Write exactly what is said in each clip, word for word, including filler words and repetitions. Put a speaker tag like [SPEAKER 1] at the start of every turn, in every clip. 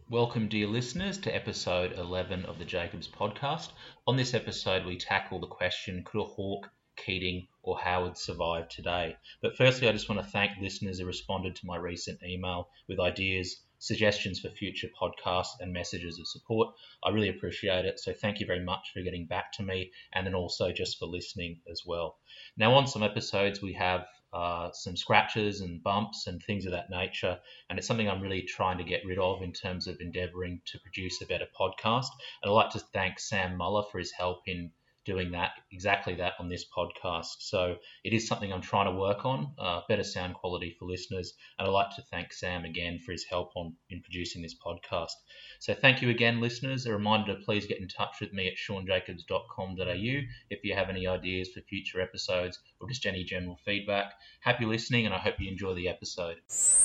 [SPEAKER 1] Welcome, dear listeners, to episode eleven of the Jacobs podcast. On this episode, we tackle the question, could a Hawke, Keating or Howard survive today? But firstly, I just want to thank listeners who responded to my recent email with ideas, suggestions for future podcasts and messages of support. I really appreciate it. So thank you very much for getting back to me and then also just for listening as well. Now, on some episodes, we have uh, some scratches and bumps and things of that nature. And it's something I'm really trying to get rid of in terms of endeavouring to produce a better podcast. And I'd like to thank Sam Muller for his help in doing that, exactly that on this podcast. So it is something I'm trying to work on, uh, better sound quality for listeners. And I'd like to thank Sam again for his help on in producing this podcast. So thank you again, listeners. A reminder to please get in touch with me at sean jacobs dot com dot a u if you have any ideas for future episodes or just any general feedback. Happy listening, and I hope you enjoy the episode.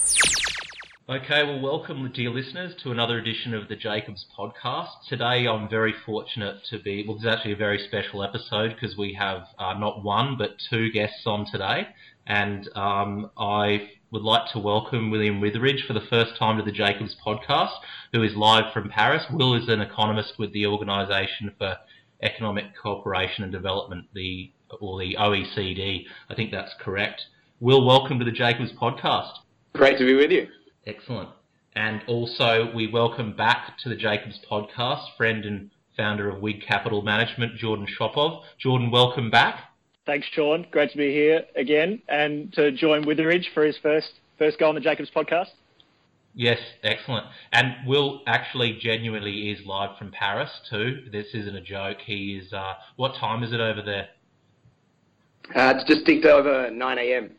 [SPEAKER 1] Okay, well, welcome, dear listeners, to another edition of the Jacobs podcast. Today, I'm very fortunate to be, well, this is actually a very special episode because we have uh, not one, but two guests on today. And um, I would like to welcome William Witheridge for the first time to the Jacobs podcast, who is live from Paris. Will is an economist with the Organisation for Economic Cooperation and Development, the or the O E C D. I think that's correct. Will, welcome to the Jacobs podcast.
[SPEAKER 2] Great to be with you.
[SPEAKER 1] Excellent. And also we welcome back to the Jacobs podcast, friend and founder of Wig Capital Management, Jordan Shopov. Jordan, welcome back.
[SPEAKER 3] Thanks, Sean. Great to be here again and to join Witheridge for his first first go on the Jacobs podcast.
[SPEAKER 1] Yes, excellent. And Will actually genuinely is live from Paris too. This isn't a joke. He is, uh, what time is it over there?
[SPEAKER 2] Uh, it's just ticked over nine a.m.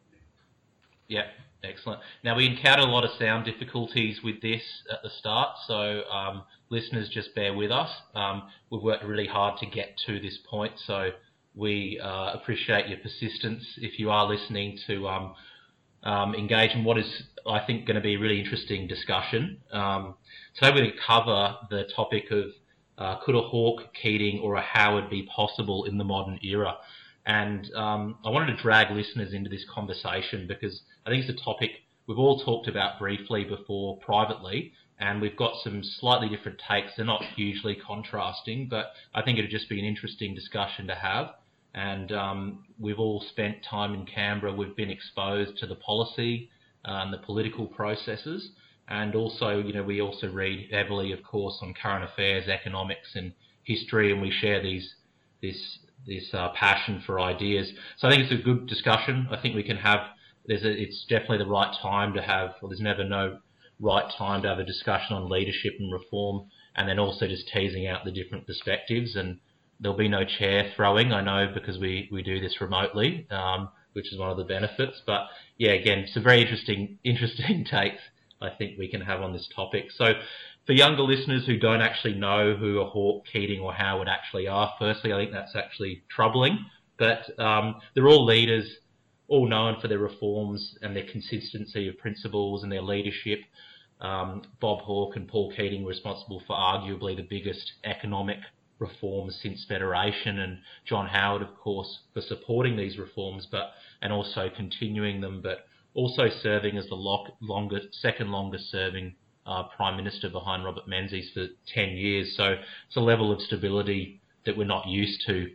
[SPEAKER 1] Yeah. Excellent. Now, we encountered a lot of sound difficulties with this at the start, so um, listeners, just bear with us. Um, we've worked really hard to get to this point, so we uh, appreciate your persistence if you are listening to um, um, engage in what is, I think, going to be a really interesting discussion. Um, today we're going to cover the topic of uh, could a Hawke, Keating or a Howard be possible in the modern era? And um, I wanted to drag listeners into this conversation because I think it's a topic we've all talked about briefly before privately, and we've got some slightly different takes. They're not hugely contrasting, but I think it'd just be an interesting discussion to have. And um, we've all spent time in Canberra. We've been exposed to the policy uh, and the political processes. And also, you know, we also read heavily, of course, on current affairs, economics and history, and we share these this this uh, passion for ideas. So I think it's a good discussion. I think we can have, there's a, it's definitely the right time to have, well, there's never no right time to have a discussion on leadership and reform, and then also just teasing out the different perspectives. And there'll be no chair throwing, I know, because we, we do this remotely, um, which is one of the benefits. But yeah, again, some very interesting, interesting takes I think we can have on this topic. So for younger listeners who don't actually know who a Hawke, Keating or Howard actually are, firstly, I think that's actually troubling. But um, they're all leaders, all known for their reforms and their consistency of principles and their leadership. Um, Bob Hawke and Paul Keating were responsible for arguably the biggest economic reforms since Federation, and John Howard, of course, for supporting these reforms, but and also continuing them, but also serving as the lock, longest, second longest serving uh, Prime Minister behind Robert Menzies for ten years. So it's a level of stability that we're not used to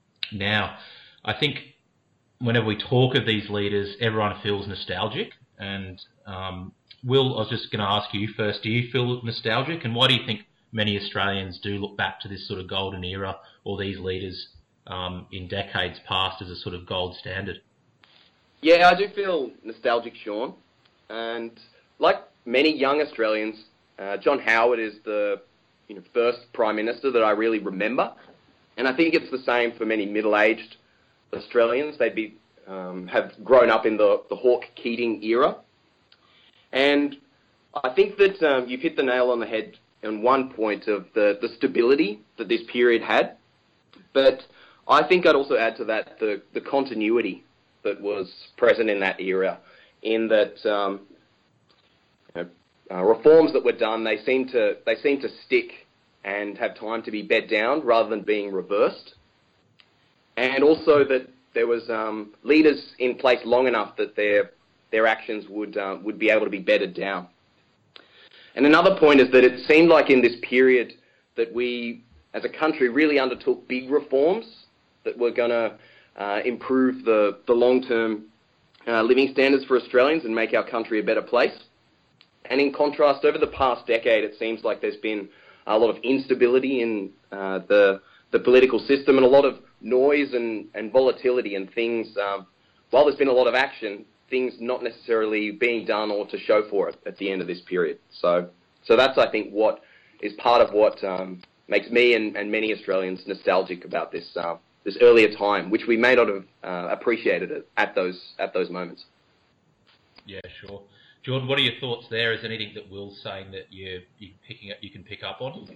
[SPEAKER 1] now. I think whenever we talk of these leaders, everyone feels nostalgic. And um, Will, I was just going to ask you first, do you feel nostalgic? And why do you think many Australians do look back to this sort of golden era or these leaders um, in decades past as a sort of gold standard?
[SPEAKER 2] Yeah, I do feel nostalgic, Sean. And like many young Australians, uh, John Howard is the you know, first Prime Minister that I really remember. And I think it's the same for many middle-aged Australians. They'd be um, have grown up in the, the Hawke-Keating era. And I think that um, you've hit the nail on the head on one point of the, the stability that this period had. But I think I'd also add to that the, the continuity that was present in that era, in that um, you know, uh, reforms that were done, they seem to they seem to stick and have time to be bed down rather than being reversed, and also that there was um, leaders in place long enough that their their actions would uh, would be able to be bedded down. And another point is that it seemed like in this period that we, as a country, really undertook big reforms that were going to uh, improve the, the long-term uh, living standards for Australians and make our country a better place. And in contrast, over the past decade, it seems like there's been a lot of instability in uh, the, the political system and a lot of noise and, and volatility and things. Um, while there's been a lot of action, things not necessarily being done or to show for it at the end of this period. So, so that's, I think, what is part of what um, makes me and, and many Australians nostalgic about this uh, this earlier time, which we may not have uh, appreciated it at those at those moments.
[SPEAKER 1] Yeah, sure. Jordan, what are your thoughts there? Is there anything that Will's saying that you you picking up you can pick up on?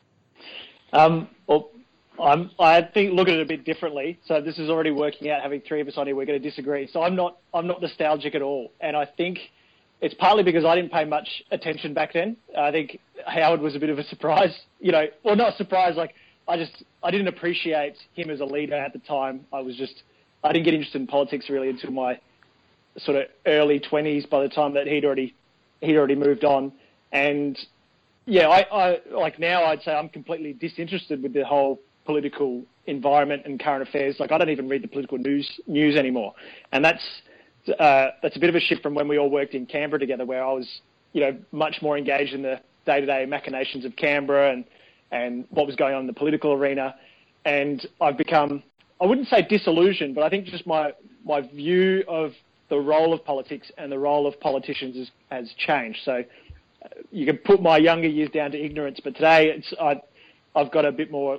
[SPEAKER 3] Um, well, I'm, I think look at it a bit differently. So this is already working out. Having three of us on here, we're going to disagree. So I'm not I'm not nostalgic at all, and I think it's partly because I didn't pay much attention back then. I think Howard was a bit of a surprise, you know, well, not a surprise. Like I just I didn't appreciate him as a leader at the time. I was just I didn't get interested in politics really until my sort of early twenties. By the time that he'd already he'd already moved on, and yeah, I, I like now I'd say I'm completely disinterested with the whole political environment and current affairs. Like I don't even read the political news news anymore, and that's uh, that's a bit of a shift from when we all worked in Canberra together, where I was, you know, much more engaged in the day-to-day machinations of Canberra and and what was going on in the political arena. And I've become, I wouldn't say disillusioned, but I think just my my view of the role of politics and the role of politicians has, has changed. So uh, you can put my younger years down to ignorance, but today it's I, I've got a bit more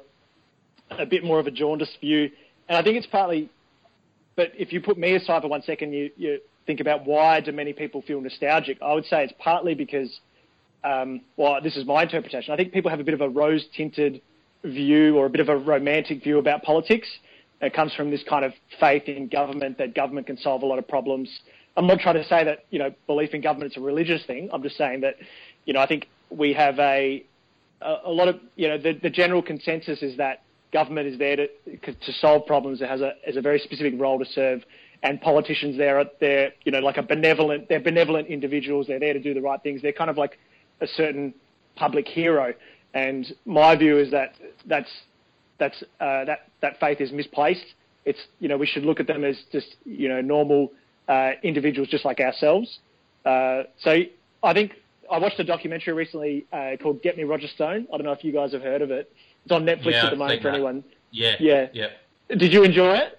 [SPEAKER 3] a bit more of a jaundiced view. And I think it's partly, but if you put me aside for one second, you, you think about why do many people feel nostalgic, I would say it's partly because, um, well, this is my interpretation. I think people have a bit of a rose-tinted view or a bit of a romantic view about politics. It comes from this kind of faith in government, that government can solve a lot of problems. I'm not trying to say that, you know, belief in government is a religious thing. I'm just saying that, you know, I think we have a, a, a lot of, you know, the, the general consensus is that government is there to to solve problems. It has a has a very specific role to serve, and politicians there are they're you know like a benevolent they're benevolent individuals. They're there to do the right things. They're kind of like a certain public hero. And my view is that that's that's uh, that that faith is misplaced. It's you know we should look at them as just you know normal uh, individuals just like ourselves. Uh, so I think I watched a documentary recently uh, called Get Me Roger Stone. I don't know if you guys have heard of it. It's on Netflix
[SPEAKER 1] yeah,
[SPEAKER 3] at the moment for
[SPEAKER 1] that.
[SPEAKER 3] anyone.
[SPEAKER 1] Yeah.
[SPEAKER 3] Yeah.
[SPEAKER 1] Yeah.
[SPEAKER 3] Did you enjoy it?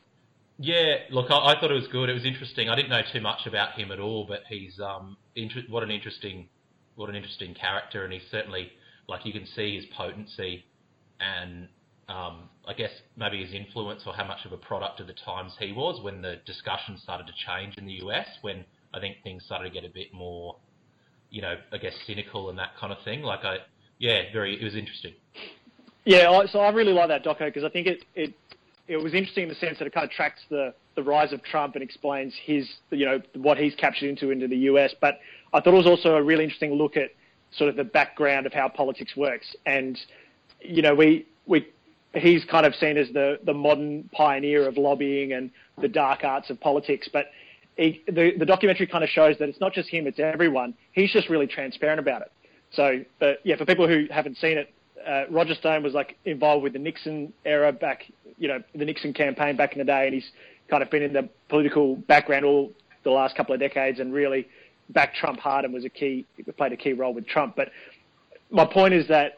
[SPEAKER 1] Yeah. Look, I, I thought it was good. It was interesting. I didn't know too much about him at all, but he's um, inter- what an interesting, what an interesting character, and he's certainly like you can see his potency, and um, I guess maybe his influence or how much of a product of the times he was when the discussion started to change in the U S. When I think things started to get a bit more, you know, I guess cynical and that kind of thing. Like I, yeah, very. It was interesting.
[SPEAKER 3] Yeah, so I really like that doco because I think it, it it was interesting in the sense that it kind of tracks the, the rise of Trump and explains his, you know, what he's captured into into the U S. But I thought it was also a really interesting look at sort of the background of how politics works. And, you know, we we he's kind of seen as the, the modern pioneer of lobbying and the dark arts of politics. But he, the, the documentary kind of shows that it's not just him, it's everyone. He's just really transparent about it. So, but yeah, for people who haven't seen it, Uh, Roger Stone was like involved with the Nixon era back, you know, the Nixon campaign back in the day, and he's kind of been in the political background all the last couple of decades and really backed Trump hard and was a key, played a key role with Trump. But my point is that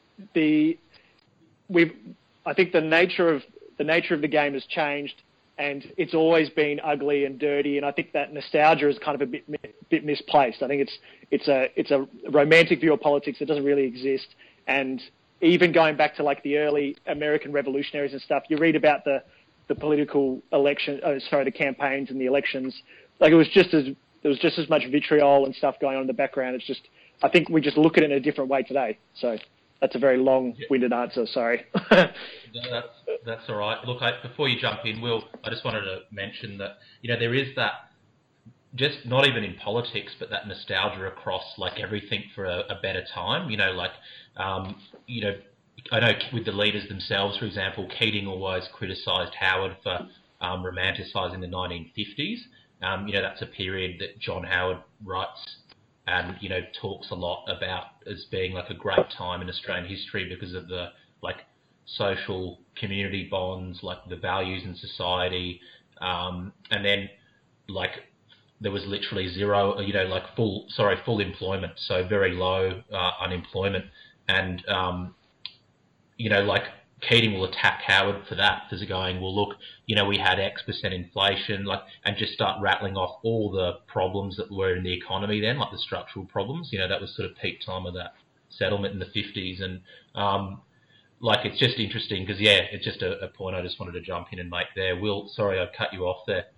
[SPEAKER 3] the we've, I think the nature of the nature of the game has changed, and it's always been ugly and dirty. And I think that nostalgia is kind of a bit bit misplaced. I think it's it's a it's a romantic view of politics that doesn't really exist. And even going back to like the early American revolutionaries and stuff, you read about the, the political election, oh, sorry, the campaigns and the elections. Like it was just as there was just as much vitriol and stuff going on in the background. It's just I think we just look at it in a different way today. So that's a very long-winded answer. Sorry.
[SPEAKER 1] No, that's that's all right. Look, I, before you jump in, Will, I just wanted to mention that you know there is that. Just not even in politics, but that nostalgia across like everything for a, a better time. You know, like, um, you know, I know with the leaders themselves, for example, Keating always criticised Howard for um, romanticising the nineteen fifties. Um, you know, that's a period that John Howard writes and you know talks a lot about as being like a great time in Australian history because of the like social community bonds, like the values in society, um, and then like there was literally zero, you know, like full sorry full employment, so very low uh, unemployment, and um, you know like Keating will attack Howard for that, because going, well, look, you know, we had X percent inflation, like, and just start rattling off all the problems that were in the economy then, like the structural problems. You know, that was sort of peak time of that settlement in the fifties, and um, like it's just interesting because yeah, it's just a, a point I just wanted to jump in and make there. Will, sorry, I cut you off there.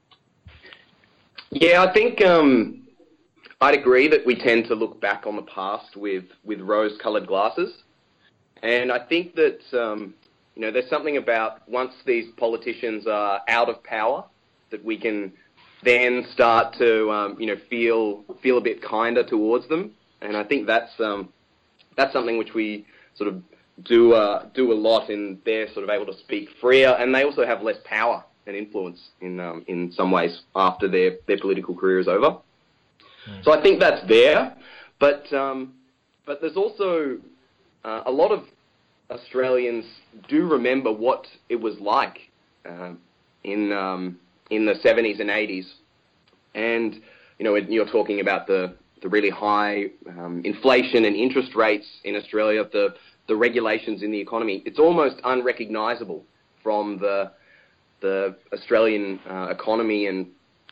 [SPEAKER 2] Yeah, I think um, I'd agree that we tend to look back on the past with with rose-coloured glasses. And I think that, um, you know, there's something about once these politicians are out of power that we can then start to, um, you know, feel feel a bit kinder towards them. And I think that's um, that's something which we sort of do uh, do a lot in they're sort of able to speak freer, and they also have less power and influence in um, in some ways after their, their political career is over. Mm. So I think that's there. But, um, but there's also uh, a lot of Australians do remember what it was like uh, in um, in the seventies and eighties, and you know you're talking about the the really high um, inflation and interest rates in Australia, the the regulations in the economy. It's almost unrecognisable from the the Australian uh, economy and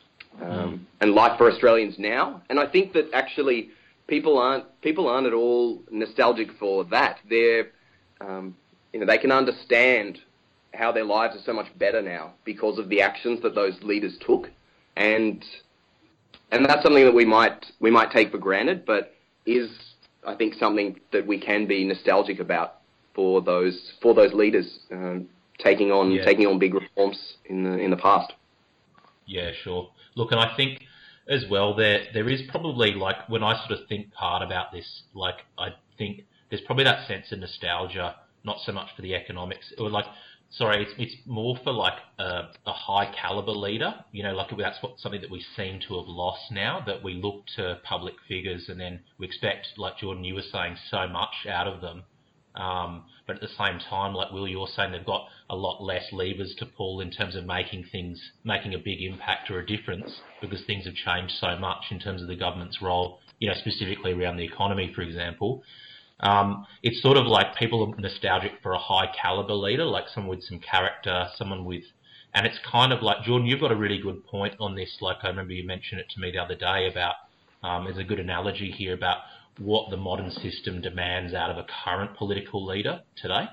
[SPEAKER 2] um, and life for Australians now. And I think that actually people aren't people aren't at all nostalgic for that. They're Um, you know, they can understand how their lives are so much better now because of the actions that those leaders took, and and that's something that we might we might take for granted, but is I think something that we can be nostalgic about for those for those leaders um, taking on
[SPEAKER 1] yeah.
[SPEAKER 2] taking on big reforms in the in the past.
[SPEAKER 1] Yeah, sure. Look, and I think as well there there is probably like when I sort of think hard about this, like I think. There's probably that sense of nostalgia, not so much for the economics, or like, sorry, it's, it's more for like a, a high caliber leader. You know, like that's what something that we seem to have lost now. That we look to public figures and then we expect, like Jordan, you were saying, so much out of them. Um, but at the same time, like Will, you're saying they've got a lot less levers to pull in terms of making things, making a big impact or a difference, because things have changed so much in terms of the government's role. You know, specifically around the economy, for example. Um, it's sort of like people are nostalgic for a high caliber leader, like someone with some character, someone with, and it's kind of like, Jordan, you've got a really good point on this. Like I remember you mentioned it to me the other day about, um, there's a good analogy here about what the modern system demands out of a current political leader today.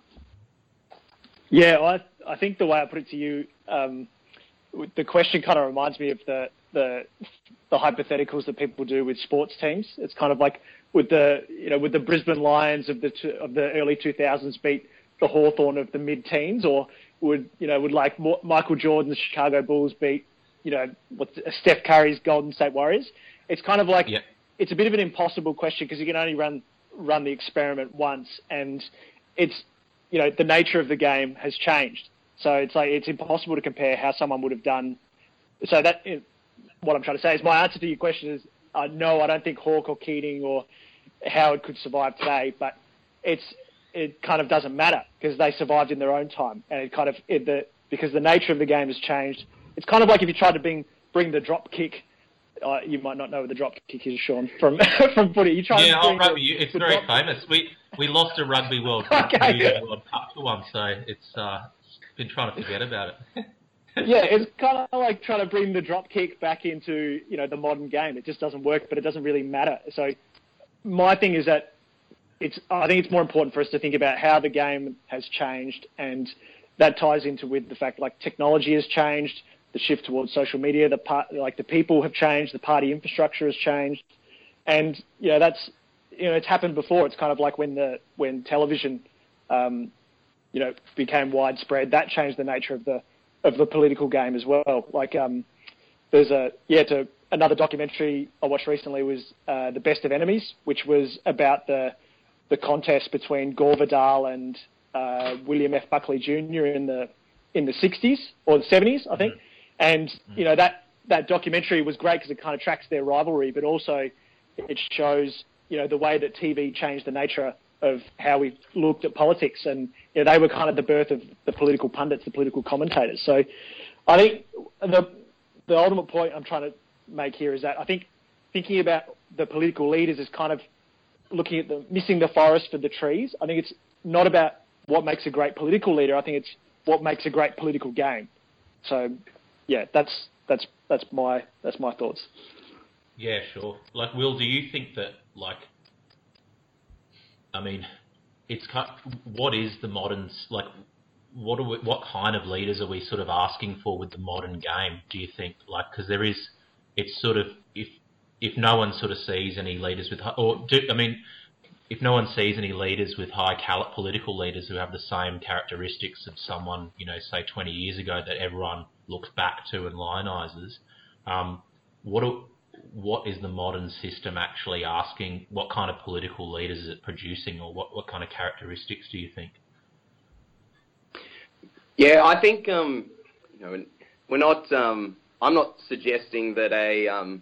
[SPEAKER 3] Yeah, I, I think the way I put it to you, um, the question kind of reminds me of the, the, the hypotheticals that people do with sports teams. It's kind of like, With the you know with the Brisbane Lions of the of the early two thousands beat the Hawthorn of the mid teens, or would you know would like Michael Jordan's Chicago Bulls beat you know what's Steph Curry's Golden State Warriors? It's kind of like
[SPEAKER 1] yeah.
[SPEAKER 3] It's a bit of an impossible question because you can only run run the experiment once, and it's you know the nature of the game has changed, so it's like it's impossible to compare how someone would have done. So that what I'm trying to say is my answer to your question is. Uh, no, I don't think Hawke or Keating or Howard could survive today, but it's it kind of doesn't matter because they survived in their own time, and it kind of it, the because the nature of the game has changed. It's kind of like if you tried to bring bring the drop kick. Uh, you might not know what the drop kick is, Sean, from from footy. You try
[SPEAKER 1] yeah,
[SPEAKER 3] to bring
[SPEAKER 1] oh, rugby.
[SPEAKER 3] The,
[SPEAKER 1] it's
[SPEAKER 3] the
[SPEAKER 1] very famous. We we lost a Rugby World Cup,
[SPEAKER 3] okay, yeah.
[SPEAKER 1] World Cup for one, so it's uh, been trying to forget about it.
[SPEAKER 3] Yeah, it's kind of like trying to bring the drop kick back into, you know, the modern game. It just doesn't work, but it doesn't really matter. So my thing is that it's, I think it's more important for us to think about how the game has changed, and that ties into with the fact like technology has changed, the shift towards social media, the part, like the people have changed, the party infrastructure has changed, and you know that's, you know, it's happened before. It's kind of like when the when television, um, you know, became widespread. That changed the nature of the of the political game as well. Like um, there's a yeah to another documentary I watched recently was uh, The Best of Enemies, which was about the the contest between Gore Vidal and uh, William F. Buckley Junior in the in the sixties or the seventies, I think. Mm-hmm. And you know that that documentary was great because it kind of tracks their rivalry, but also it shows, you know, the way that T V changed the nature of how we looked at politics, and you know, they were kind of the birth of the political pundits, the political commentators. So I think the the ultimate point I'm trying to make here is that I think thinking about the political leaders is kind of looking at the missing the forest for the trees. I think it's not about what makes a great political leader. I think it's what makes a great political game. So yeah, that's that's that's my that's my thoughts.
[SPEAKER 1] Yeah, sure. Like, Will, do you think that, like, I mean, it's what is the modern, like, what are we, what kind of leaders are we sort of asking for with the modern game, do you think? Like, because there is, it's sort of, if if no one sort of sees any leaders with, or do, I mean, if no one sees any leaders with high caliber, political leaders who have the same characteristics of someone, you know, say twenty years ago that everyone looks back to and lionises, um, what are, what is the modern system actually asking? What kind of political leaders is it producing, or what, what kind of characteristics do you think?
[SPEAKER 2] Yeah, I think um, you know, we're not. Um, I'm not suggesting that a, um,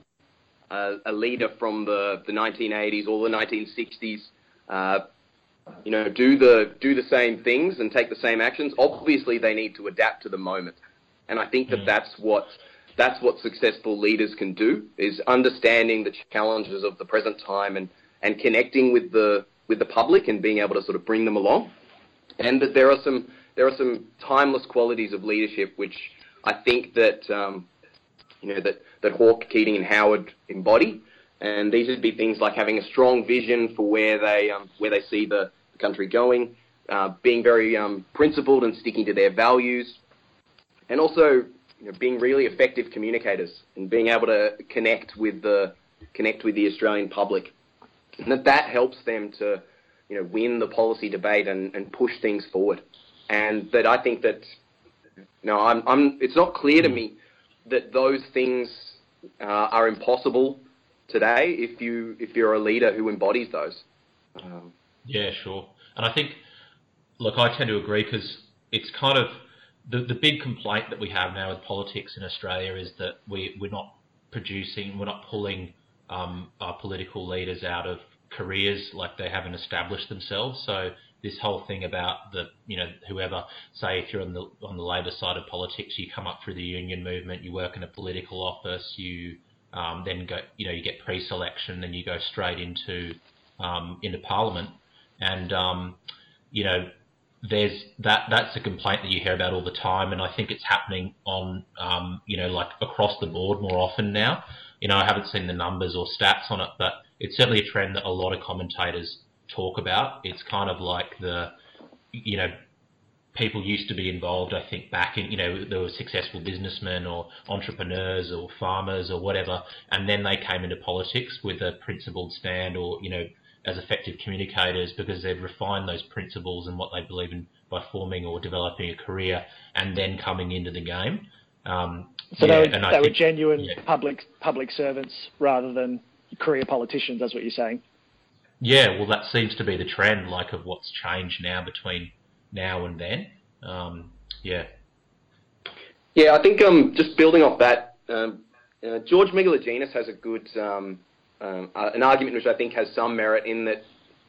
[SPEAKER 2] a a leader from the the nineteen eighties or the nineteen sixties, uh, you know, do the do the same things and take the same actions. Obviously, they need to adapt to the moment, and I think that mm. that's what. That's what successful leaders can do, is understanding the challenges of the present time and, and connecting with the with the public and being able to sort of bring them along. And that there are some there are some timeless qualities of leadership which I think that um, you know that, that Hawke, Keating and Howard embody. And these would be things like having a strong vision for where they um, where they see the, the country going, uh, being very um, principled and sticking to their values, and also You know, being really effective communicators and being able to connect with the connect with the Australian public, and that that helps them to, you know, win the policy debate and, and push things forward. And that I think that, you know, I'm I'm it's not clear to me that those things uh, are impossible today if you if you're a leader who embodies those. Um,
[SPEAKER 1] yeah, sure. And I think, look, I tend to agree, because it's kind of The, the big complaint that we have now with politics in Australia is that we, we're not producing, we're not pulling um, our political leaders out of careers like they haven't established themselves. So this whole thing about the, you know, whoever, say if you're on the on the Labor side of politics, you come up through the union movement, you work in a political office, you um, then go, you know, you get pre-selection, then you go straight into um, into Parliament, and um, you know. There's that. That's a complaint that you hear about all the time, and I think it's happening on, um, you know, like across the board more often now. You know, I haven't seen the numbers or stats on it, but it's certainly a trend that a lot of commentators talk about. It's kind of like the, you know, people used to be involved. I think back in, you know, there were successful businessmen or entrepreneurs or farmers or whatever, and then they came into politics with a principled stand, or, you know, as effective communicators, because they've refined those principles and what they believe in by forming or developing a career and then coming into the game. Um,
[SPEAKER 3] so
[SPEAKER 1] yeah,
[SPEAKER 3] they, were,
[SPEAKER 1] and I
[SPEAKER 3] they
[SPEAKER 1] think,
[SPEAKER 3] were genuine
[SPEAKER 1] yeah.
[SPEAKER 3] public public servants rather than career politicians, that's what you're saying?
[SPEAKER 1] Yeah, well, that seems to be the trend, like, of what's changed now between now and then. Um, yeah.
[SPEAKER 2] Yeah, I think um, just building off that, um, uh, George Megalogenis has a good... Um, Um, uh, an argument which I think has some merit in that,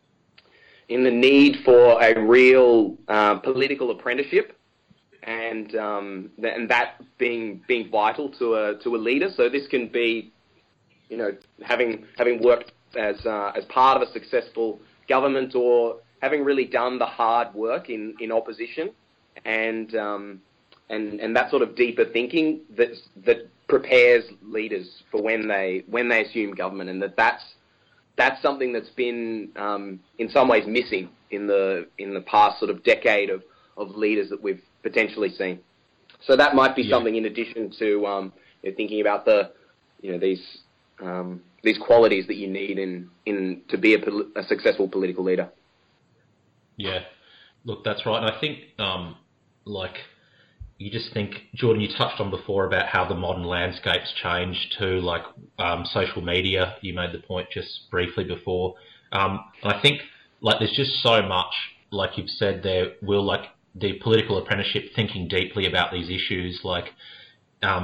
[SPEAKER 2] in the need for a real uh, political apprenticeship, and um, th and that being being vital to a to a leader. So this can be, you know, having having worked as uh, as part of a successful government, or having really done the hard work in in opposition, and um, and and that sort of deeper thinking that that. prepares leaders for when they when they assume government, and that that's that's something that's been um, in some ways missing in the in the past sort of decade of, of leaders that we've potentially seen. So that might be yeah. something in addition to um, you know, thinking about the you know these um, these qualities that you need in in to be a, a successful political leader.
[SPEAKER 1] Yeah, look, that's right. And I think um, like. You just think, Jordan, you touched on before about how the modern landscape's changed too, like um, social media. You made the point just briefly before. Um, and I think, like, there's just so much, like you've said there, Will, like the political apprenticeship, thinking deeply about these issues, like um,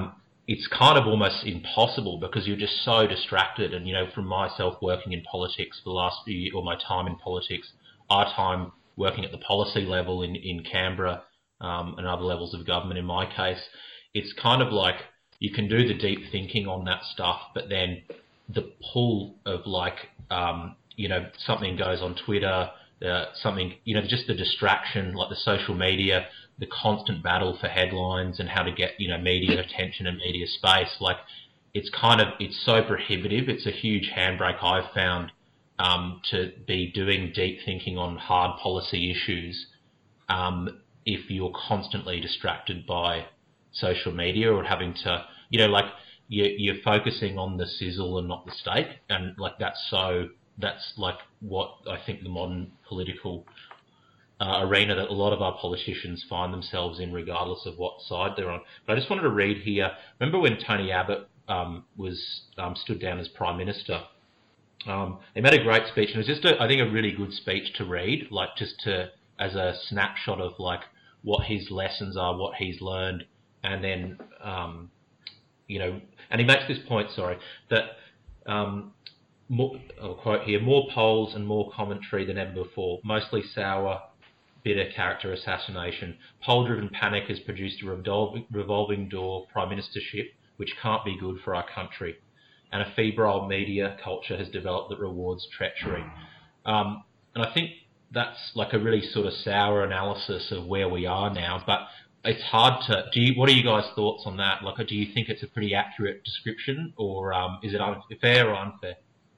[SPEAKER 1] it's kind of almost impossible because you're just so distracted. And, you know, from myself working in politics for the last few years, or my time in politics, our time working at the policy level in, in Canberra um, and other levels of government in my case, it's kind of like you can do the deep thinking on that stuff, but then the pull of like, um, you know, something goes on Twitter, uh, something, you know, just the distraction, like the social media, the constant battle for headlines and how to get, you know, media attention and media space. Like, it's kind of, it's so prohibitive. It's a huge handbrake I've found um, to be doing deep thinking on hard policy issues um, if you're constantly distracted by social media or having to, you know, like you're, you're focusing on the sizzle and not the steak. And like, that's so, that's like what I think the modern political Uh, arena that a lot of our politicians find themselves in, regardless of what side they're on. But I just wanted to read here. Remember when Tony Abbott um, was um, stood down as Prime Minister? Um, he made a great speech, and it was just, a, I think, a really good speech to read, like just to as a snapshot of like what his lessons are, what he's learned, and then um, you know, and he makes this point, sorry, that um, more, I'll quote here: more polls and more commentary than ever before, mostly sour, bitter character assassination. Poll-driven panic has produced a revolving, revolving door prime ministership which can't be good for our country. And a febrile media culture has developed that rewards treachery. Um, and I think that's like a really sort of sour analysis of where we are now. But it's hard to... Do you, what are you guys' thoughts on that? Like, do you think it's a pretty accurate description, or um, is it unfair or unfair?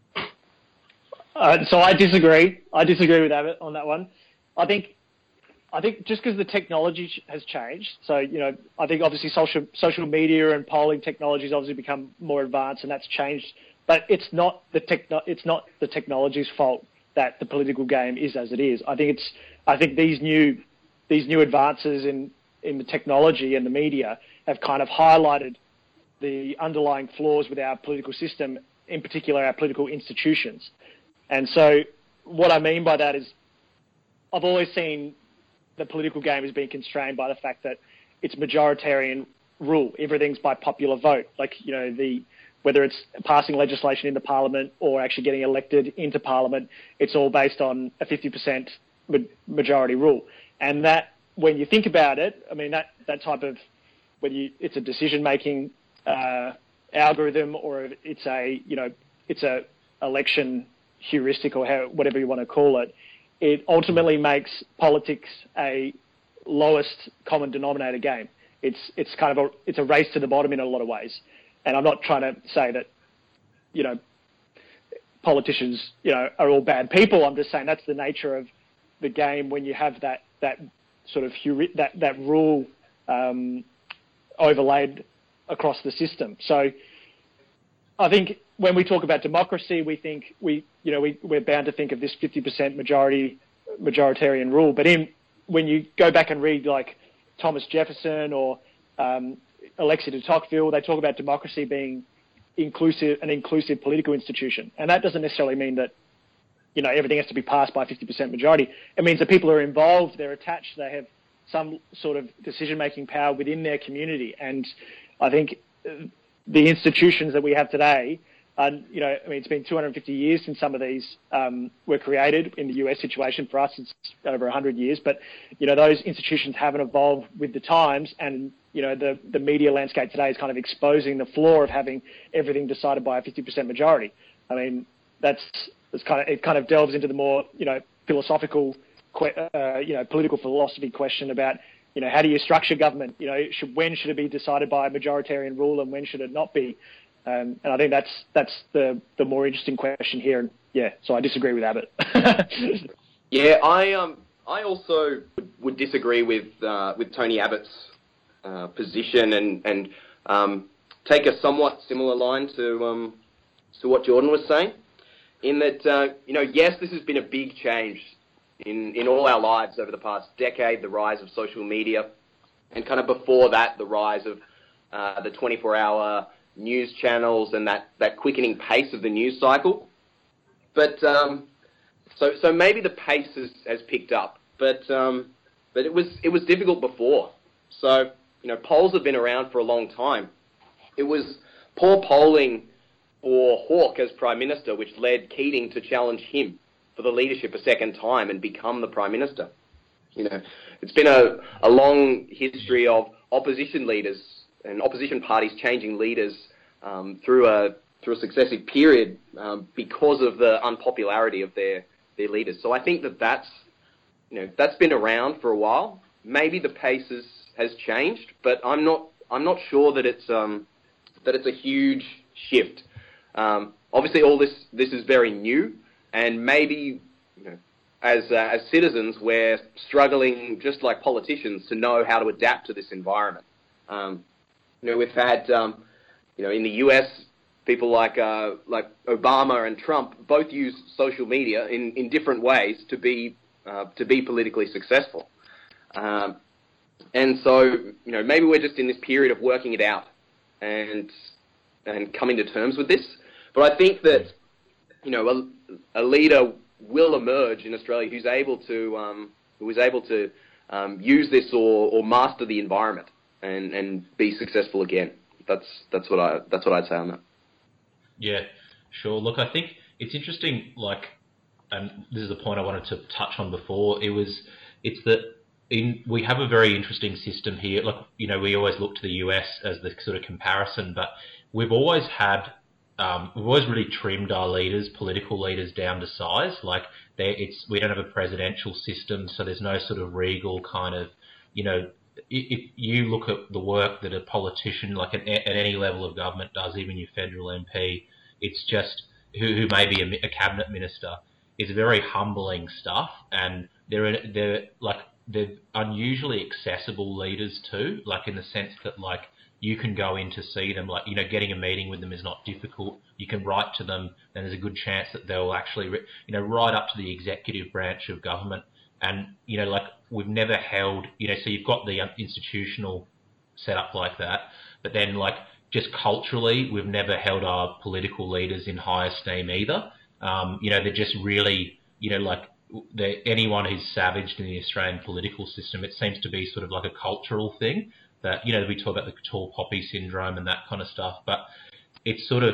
[SPEAKER 3] Uh, so I disagree. I disagree with Abbott on that one. I think... I think just because the technology has changed, so, you know, I think obviously social social media and polling technology has obviously become more advanced, and that's changed. But it's not the techno it's not the technology's fault that the political game is as it is. I think it's I think these new these new advances in in the technology and the media have kind of highlighted the underlying flaws with our political system, in particular our political institutions. And so what I mean by that is, I've always seen the political game is being constrained by the fact that it's majoritarian rule. Everything's by popular vote. Like, you know, the whether it's passing legislation into Parliament or actually getting elected into Parliament, it's all based on a fifty percent majority rule. And that, when you think about it, I mean, that, that type of, whether you, it's a decision-making uh, algorithm or it's a, you know, it's a election heuristic or how, whatever you want to call it, it ultimately makes politics a lowest common denominator game. It's it's kind of a it's a race to the bottom in a lot of ways. And I'm not trying to say that, you know, politicians, you know, are all bad people. I'm just saying that's the nature of the game when you have that that sort of that that rule um, overlaid across the system. So I think when we talk about democracy, we think we, you know, we, we're bound to think of this fifty percent majority, majoritarian rule. But in, when you go back and read like Thomas Jefferson or um, Alexis de Tocqueville, they talk about democracy being inclusive, an inclusive political institution. And that doesn't necessarily mean that, you know, everything has to be passed by fifty percent majority. It means that people are involved, they're attached, they have some sort of decision-making power within their community. And I think the institutions that we have today, and, you know, I mean, it's been two hundred fifty years since some of these um, were created. In the U S situation, for us, it's over one hundred years. But, you know, those institutions haven't evolved with the times. And, you know, the, the media landscape today is kind of exposing the flaw of having everything decided by a fifty percent majority. I mean, that's, that's kind of, it kind of delves into the more, you know, philosophical, uh, you know, political philosophy question about, you know, how do you structure government? You know, should, when should it be decided by a majoritarian rule and when should it not be? Um, and I think that's that's the the more interesting question here. And yeah, so I disagree with Abbott.
[SPEAKER 2] yeah, I um I also would, would disagree with uh, with Tony Abbott's uh, position and and um, take a somewhat similar line to um to what Jordan was saying, in that uh, you know, yes, this has been a big change in in all our lives over the past decade. The rise of social media, and kind of before that, the rise of uh, the twenty-four hour news channels and that, that quickening pace of the news cycle. But um, so so maybe the pace has, has picked up, but um, but it was it was difficult before. So, you know, polls have been around for a long time, it was poor polling for Hawke as Prime Minister, which led Keating to challenge him for the leadership a second time and become the Prime Minister. You know, it's been a, a long history of opposition leaders and opposition parties changing leaders um, through a through a successive period um, because of the unpopularity of their their leaders. So I think that that's you know that's been around for a while. Maybe the pace is, has changed, but I'm not I'm not sure that it's um, that it's a huge shift. Um, obviously, all this this is very new, and maybe you know, as uh, as citizens, we're struggling just like politicians to know how to adapt to this environment. Um, you know, we've had um, you know in the U S people like uh, like Obama and Trump both use social media in, in different ways to be uh, to be politically successful. Um, and so you know maybe we're just in this period of working it out and and coming to terms with this. But I think that, you know, a, a leader will emerge in Australia who's able to um, who is able to um, use this or, or master the environment and, and be successful again. That's that's what I that's what I'd say on that.
[SPEAKER 1] Yeah, sure. Look, I think it's interesting. Like, and this is the point I wanted to touch on before. It was it's that in we have a very interesting system here. Like, you know, we always look to the U S as the sort of comparison, but we've always had. Um, we've always really trimmed our leaders, political leaders, down to size. Like, it's we don't have a presidential system, so there's no sort of regal kind of, you know, if you look at the work that a politician, like at, at any level of government, does, even your federal M P, it's just who, who may be a, a cabinet minister, is very humbling stuff, and they're they're like they're unusually accessible leaders too, like in the sense that like. You can go in to see them, like, you know, getting a meeting with them is not difficult. You can write to them, and there's a good chance that they'll actually, you know, right up to the executive branch of government. And, you know, like, we've never held, you know, so you've got the institutional setup like that, but then, like, just culturally, we've never held our political leaders in high esteem either. Um, you know, they're just really, you know, like, anyone who's savaged in the Australian political system, it seems to be sort of like a cultural thing. That, you know, we talk about the tall poppy syndrome and that kind of stuff, but it's sort of,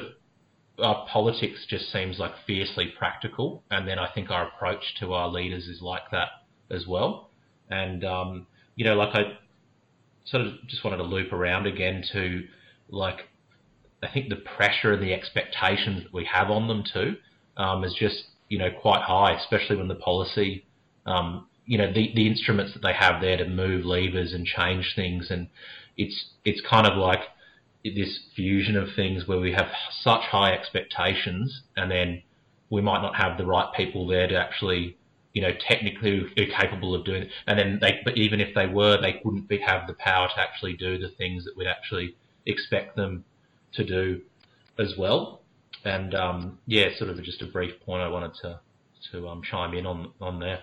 [SPEAKER 1] our politics just seems like fiercely practical, and then I think our approach to our leaders is like that as well. And, um, you know, like I sort of just wanted to loop around again to, like, I think the pressure and the expectations that we have on them too um, is just, you know, quite high, especially when the policy um, you know, the, the instruments that they have there to move levers and change things. And it's it's kind of like this fusion of things where we have such high expectations, and then we might not have the right people there to actually, you know, technically are capable of doing it. And then they, but even if they were, they wouldn't be, have the power to actually do the things that we'd actually expect them to do as well. And um, yeah, sort of just a brief point I wanted to to um, chime in on on there.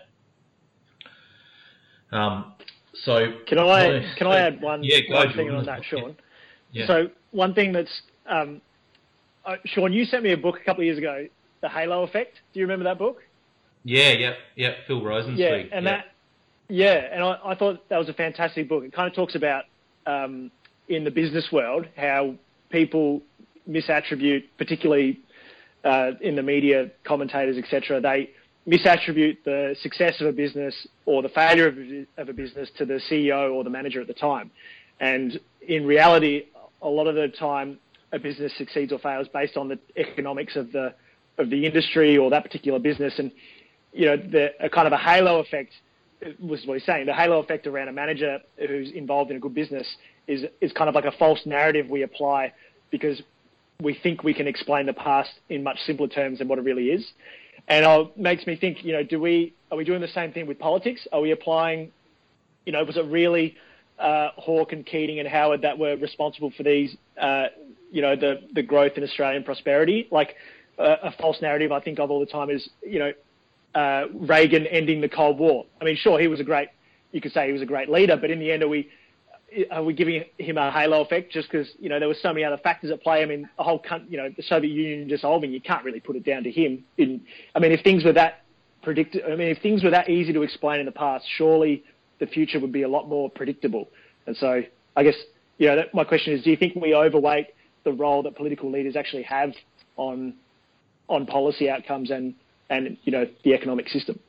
[SPEAKER 1] Um, so
[SPEAKER 3] can I can I add one,
[SPEAKER 1] yeah,
[SPEAKER 3] one thing on that, Sean?
[SPEAKER 1] Yeah.
[SPEAKER 3] So one thing that's um, uh, Sean, you sent me a book a couple of years ago, The Halo Effect. Do you remember that book?
[SPEAKER 1] Yeah, yeah, yeah. Phil Rosenzweig.
[SPEAKER 3] Yeah, and
[SPEAKER 1] yeah.
[SPEAKER 3] that yeah, and I, I thought that was a fantastic book. It kind of talks about um, in the business world how people misattribute, particularly uh, in the media, commentators, et cetera. They misattribute the success of a business or the failure of a, of a business to the C E O or the manager at the time. And in reality, a lot of the time, a business succeeds or fails based on the economics of the of the industry or that particular business. And you know, the a kind of a halo effect was what he's saying. The halo effect around a manager who's involved in a good business is is kind of like a false narrative we apply because we think we can explain the past in much simpler terms than what it really is. And it makes me think, you know, do we are we doing the same thing with politics? Are we applying, you know, was it really uh, Hawke and Keating and Howard that were responsible for these, uh, you know, the the growth in Australian prosperity? Like uh, a false narrative I think of all the time is, you know, uh, Reagan ending the Cold War. I mean, sure, he was a great, you could say he was a great leader, but in the end, are we are we giving him a halo effect just because, you know, there were so many other factors at play? I mean, the whole, you know, the Soviet Union dissolving, you can't really put it down to him. In, I mean, if things were that predict, I mean, if things were that easy to explain in the past, surely the future would be a lot more predictable. And so, I guess, you know, that, my question is, do you think we overweight the role that political leaders actually have on on policy outcomes and, and you know, the economic system.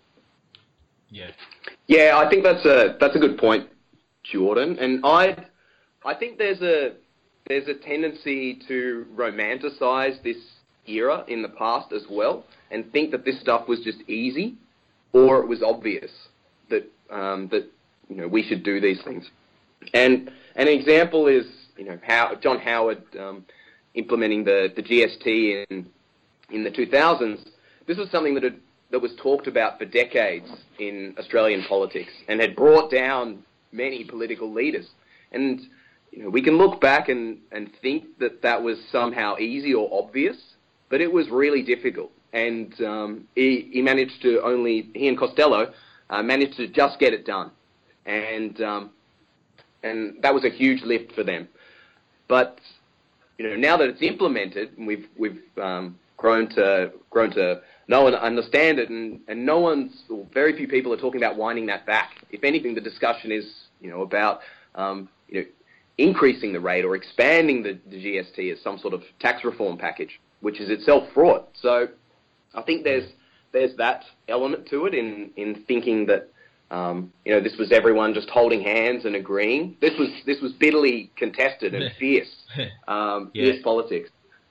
[SPEAKER 1] Yeah.
[SPEAKER 2] Yeah, I think that's a that's a good point, Jordan. And I I think there's a there's a tendency to romanticize this era in the past as well, and think that this stuff was just easy, or it was obvious that um, that you know we should do these things. And an example is you know how John Howard um, implementing the, the G S T in in the two thousands. This was something that had, that was talked about for decades in Australian politics and had brought down many political leaders. And you know we can look back and, and think that that was somehow easy or obvious, but it was really difficult. And um, he, he managed to only, he and Costello uh, managed to just get it done. And um, and that was a huge lift for them. But, you know, now that it's implemented, and we've, we've um, grown to grown to know and understand it, and, and no one's, or very few people are talking about winding that back. If anything, the discussion is, you know, about, um, you know, increasing the rate or expanding the, the G S T as some sort of tax reform package, which is itself fraught. So I think there's there's that element to it in, in thinking that um, you know this was everyone just holding hands and agreeing. This was this was bitterly contested and fierce, um,
[SPEAKER 1] yeah.
[SPEAKER 2] fierce politics.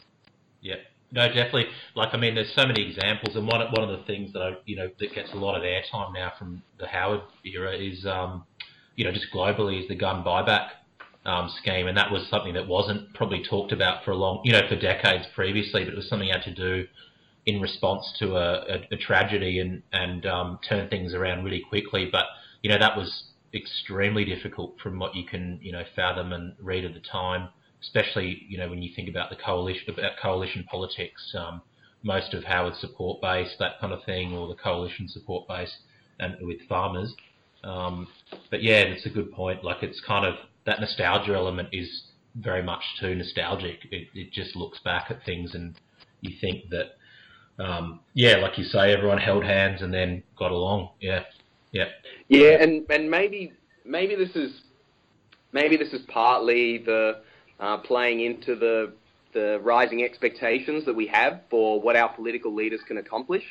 [SPEAKER 1] Yeah, no, definitely. Like I mean, there's so many examples, and one one of the things that I you know that gets a lot of airtime now from the Howard era is um, you know just globally is the gun buyback Um, scheme, and that was something that wasn't probably talked about for a long, you know, for decades previously, but it was something you had to do in response to a, a, a tragedy and and um, turn things around really quickly. But you know that was extremely difficult from what you can you know fathom and read at the time, especially you know when you think about the coalition about coalition politics, um, most of Howard's support base, that kind of thing, or the coalition support base, and with farmers. Um, but yeah, it's a good point. Like it's kind of that nostalgia element is very much too nostalgic. It, it just looks back at things and you think that, um, yeah, like you say, everyone held hands and then got along. Yeah, yeah,
[SPEAKER 2] yeah. And, and maybe maybe this is maybe this is partly the uh, playing into the the rising expectations that we have for what our political leaders can accomplish,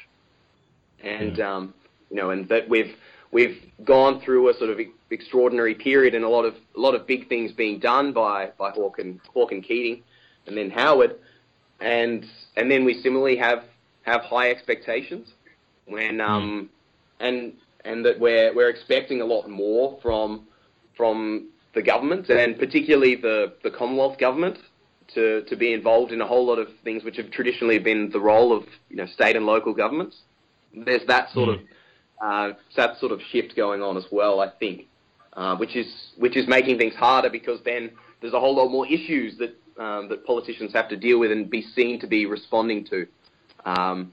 [SPEAKER 2] and mm. um, you know, and that we've. We've gone through a sort of extraordinary period and a lot of a lot of big things being done by by Hawke and Hawke and Keating, and then Howard, and and then we similarly have have high expectations when um mm. and and that we're we're expecting a lot more from from the government and particularly the the Commonwealth government to to be involved in a whole lot of things which have traditionally been the role of you know state and local governments. There's that sort mm. of Uh, so that sort of shift going on as well, I think, uh, which is which is making things harder because then there's a whole lot more issues that um, that politicians have to deal with and be seen to be responding to. Um,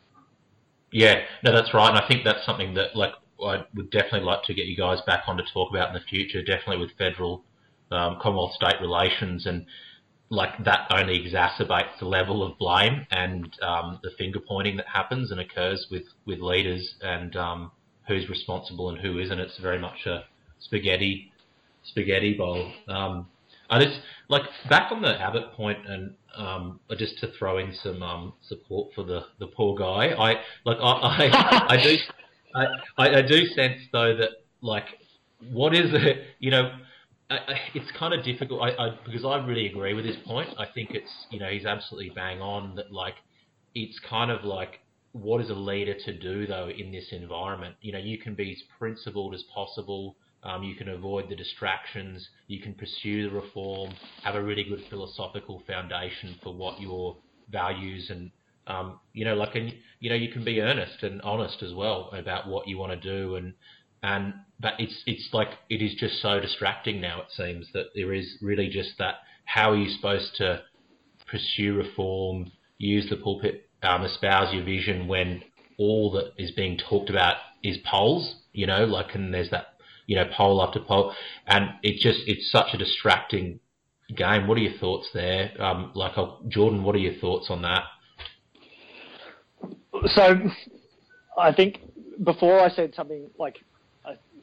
[SPEAKER 1] yeah, no, that's right, and I think that's something that like I would definitely like to get you guys back on to talk about in the future. Definitely with federal um, Commonwealth state relations, and like that only exacerbates the level of blame and um, the finger pointing that happens and occurs with, with leaders and um, who's responsible and who isn't. It's very much a spaghetti spaghetti bowl. Um, I just like back on the Abbott point, and um, just to throw in some um, support for the, the poor guy. I like I I, I do I, I do sense though that like what is it you know. I, it's kind of difficult I, I, because I really agree with his point. I think it's, you know, he's absolutely bang on that, like, it's kind of like, what is a leader to do, though, in this environment? You know, you can be as principled as possible. Um, you can avoid the distractions. You can pursue the reform, have a really good philosophical foundation for what your values and, um, you know, like, and, you know, you can be earnest and honest as well about what you want to do. And, And but it's it's like it is just so distracting now. It seems that there is really just that. How are you supposed to pursue reform, use the pulpit, um, espouse your vision when all that is being talked about is polls? You know, like and there's that you know poll after poll, and it just it's such a distracting game. What are your thoughts there? Um, like uh, Jordan, what are your thoughts on that?
[SPEAKER 3] So, I think before I said something like.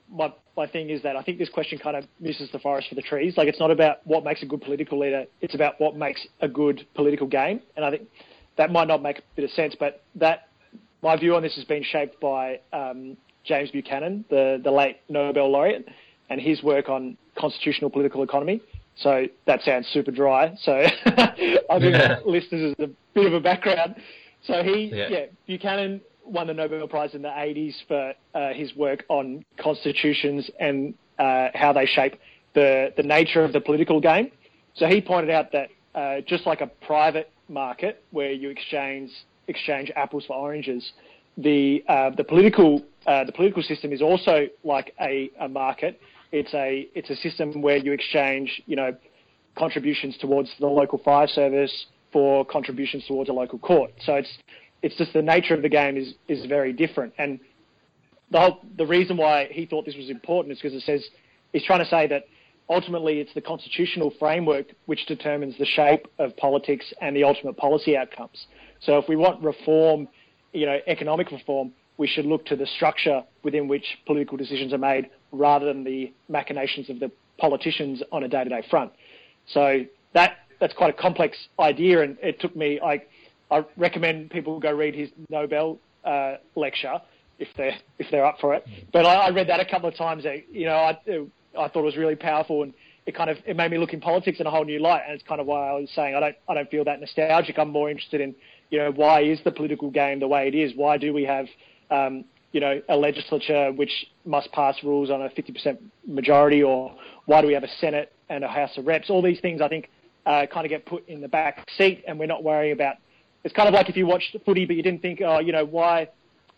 [SPEAKER 3] my my thing is that I think this question kind of misses the forest for the trees. Like, it's not about what makes a good political leader; it's about what makes a good political game. And I think that might not make a bit of sense, but that my view on this has been shaped by um, James Buchanan, the the late Nobel laureate, and his work on constitutional political economy. So that sounds super dry. So I'll give
[SPEAKER 1] Yeah.
[SPEAKER 3] listeners a bit of a background. So he,
[SPEAKER 1] Yeah.
[SPEAKER 3] yeah, Buchanan won the Nobel Prize in the eighties for uh, his work on constitutions and uh, how they shape the, the nature of the political game. So he pointed out that uh, just like a private market where you exchange exchange apples for oranges, the uh, the political uh, the political system is also like a, a market. It's a it's a system where you exchange, you know, contributions towards the local fire service for contributions towards a local court. So it's it's just the nature of the game is is very different. And the whole, the reason why he thought this was important is because it says he's trying to say that ultimately it's the constitutional framework which determines the shape of politics and the ultimate policy outcomes. So if we want reform, you know, economic reform, we should look to the structure within which political decisions are made rather than the machinations of the politicians on a day-to-day front. So that that's quite a complex idea, and it took me, I, I recommend people go read his Nobel uh, lecture if they're, if they're up for it. But I, I read that a couple of times. You know, I, I thought it was really powerful, and it kind of it made me look in politics in a whole new light, and it's kind of why I was saying I don't I don't feel that nostalgic. I'm more interested in, you know, why is the political game the way it is? Why do we have um, you know, a legislature which must pass rules on a fifty percent majority, or why do we have a Senate and a House of Reps? All these things, I think, uh, kind of get put in the back seat, and we're not worrying about. It's kind of like if you watched footy, but you didn't think, oh, you know, why,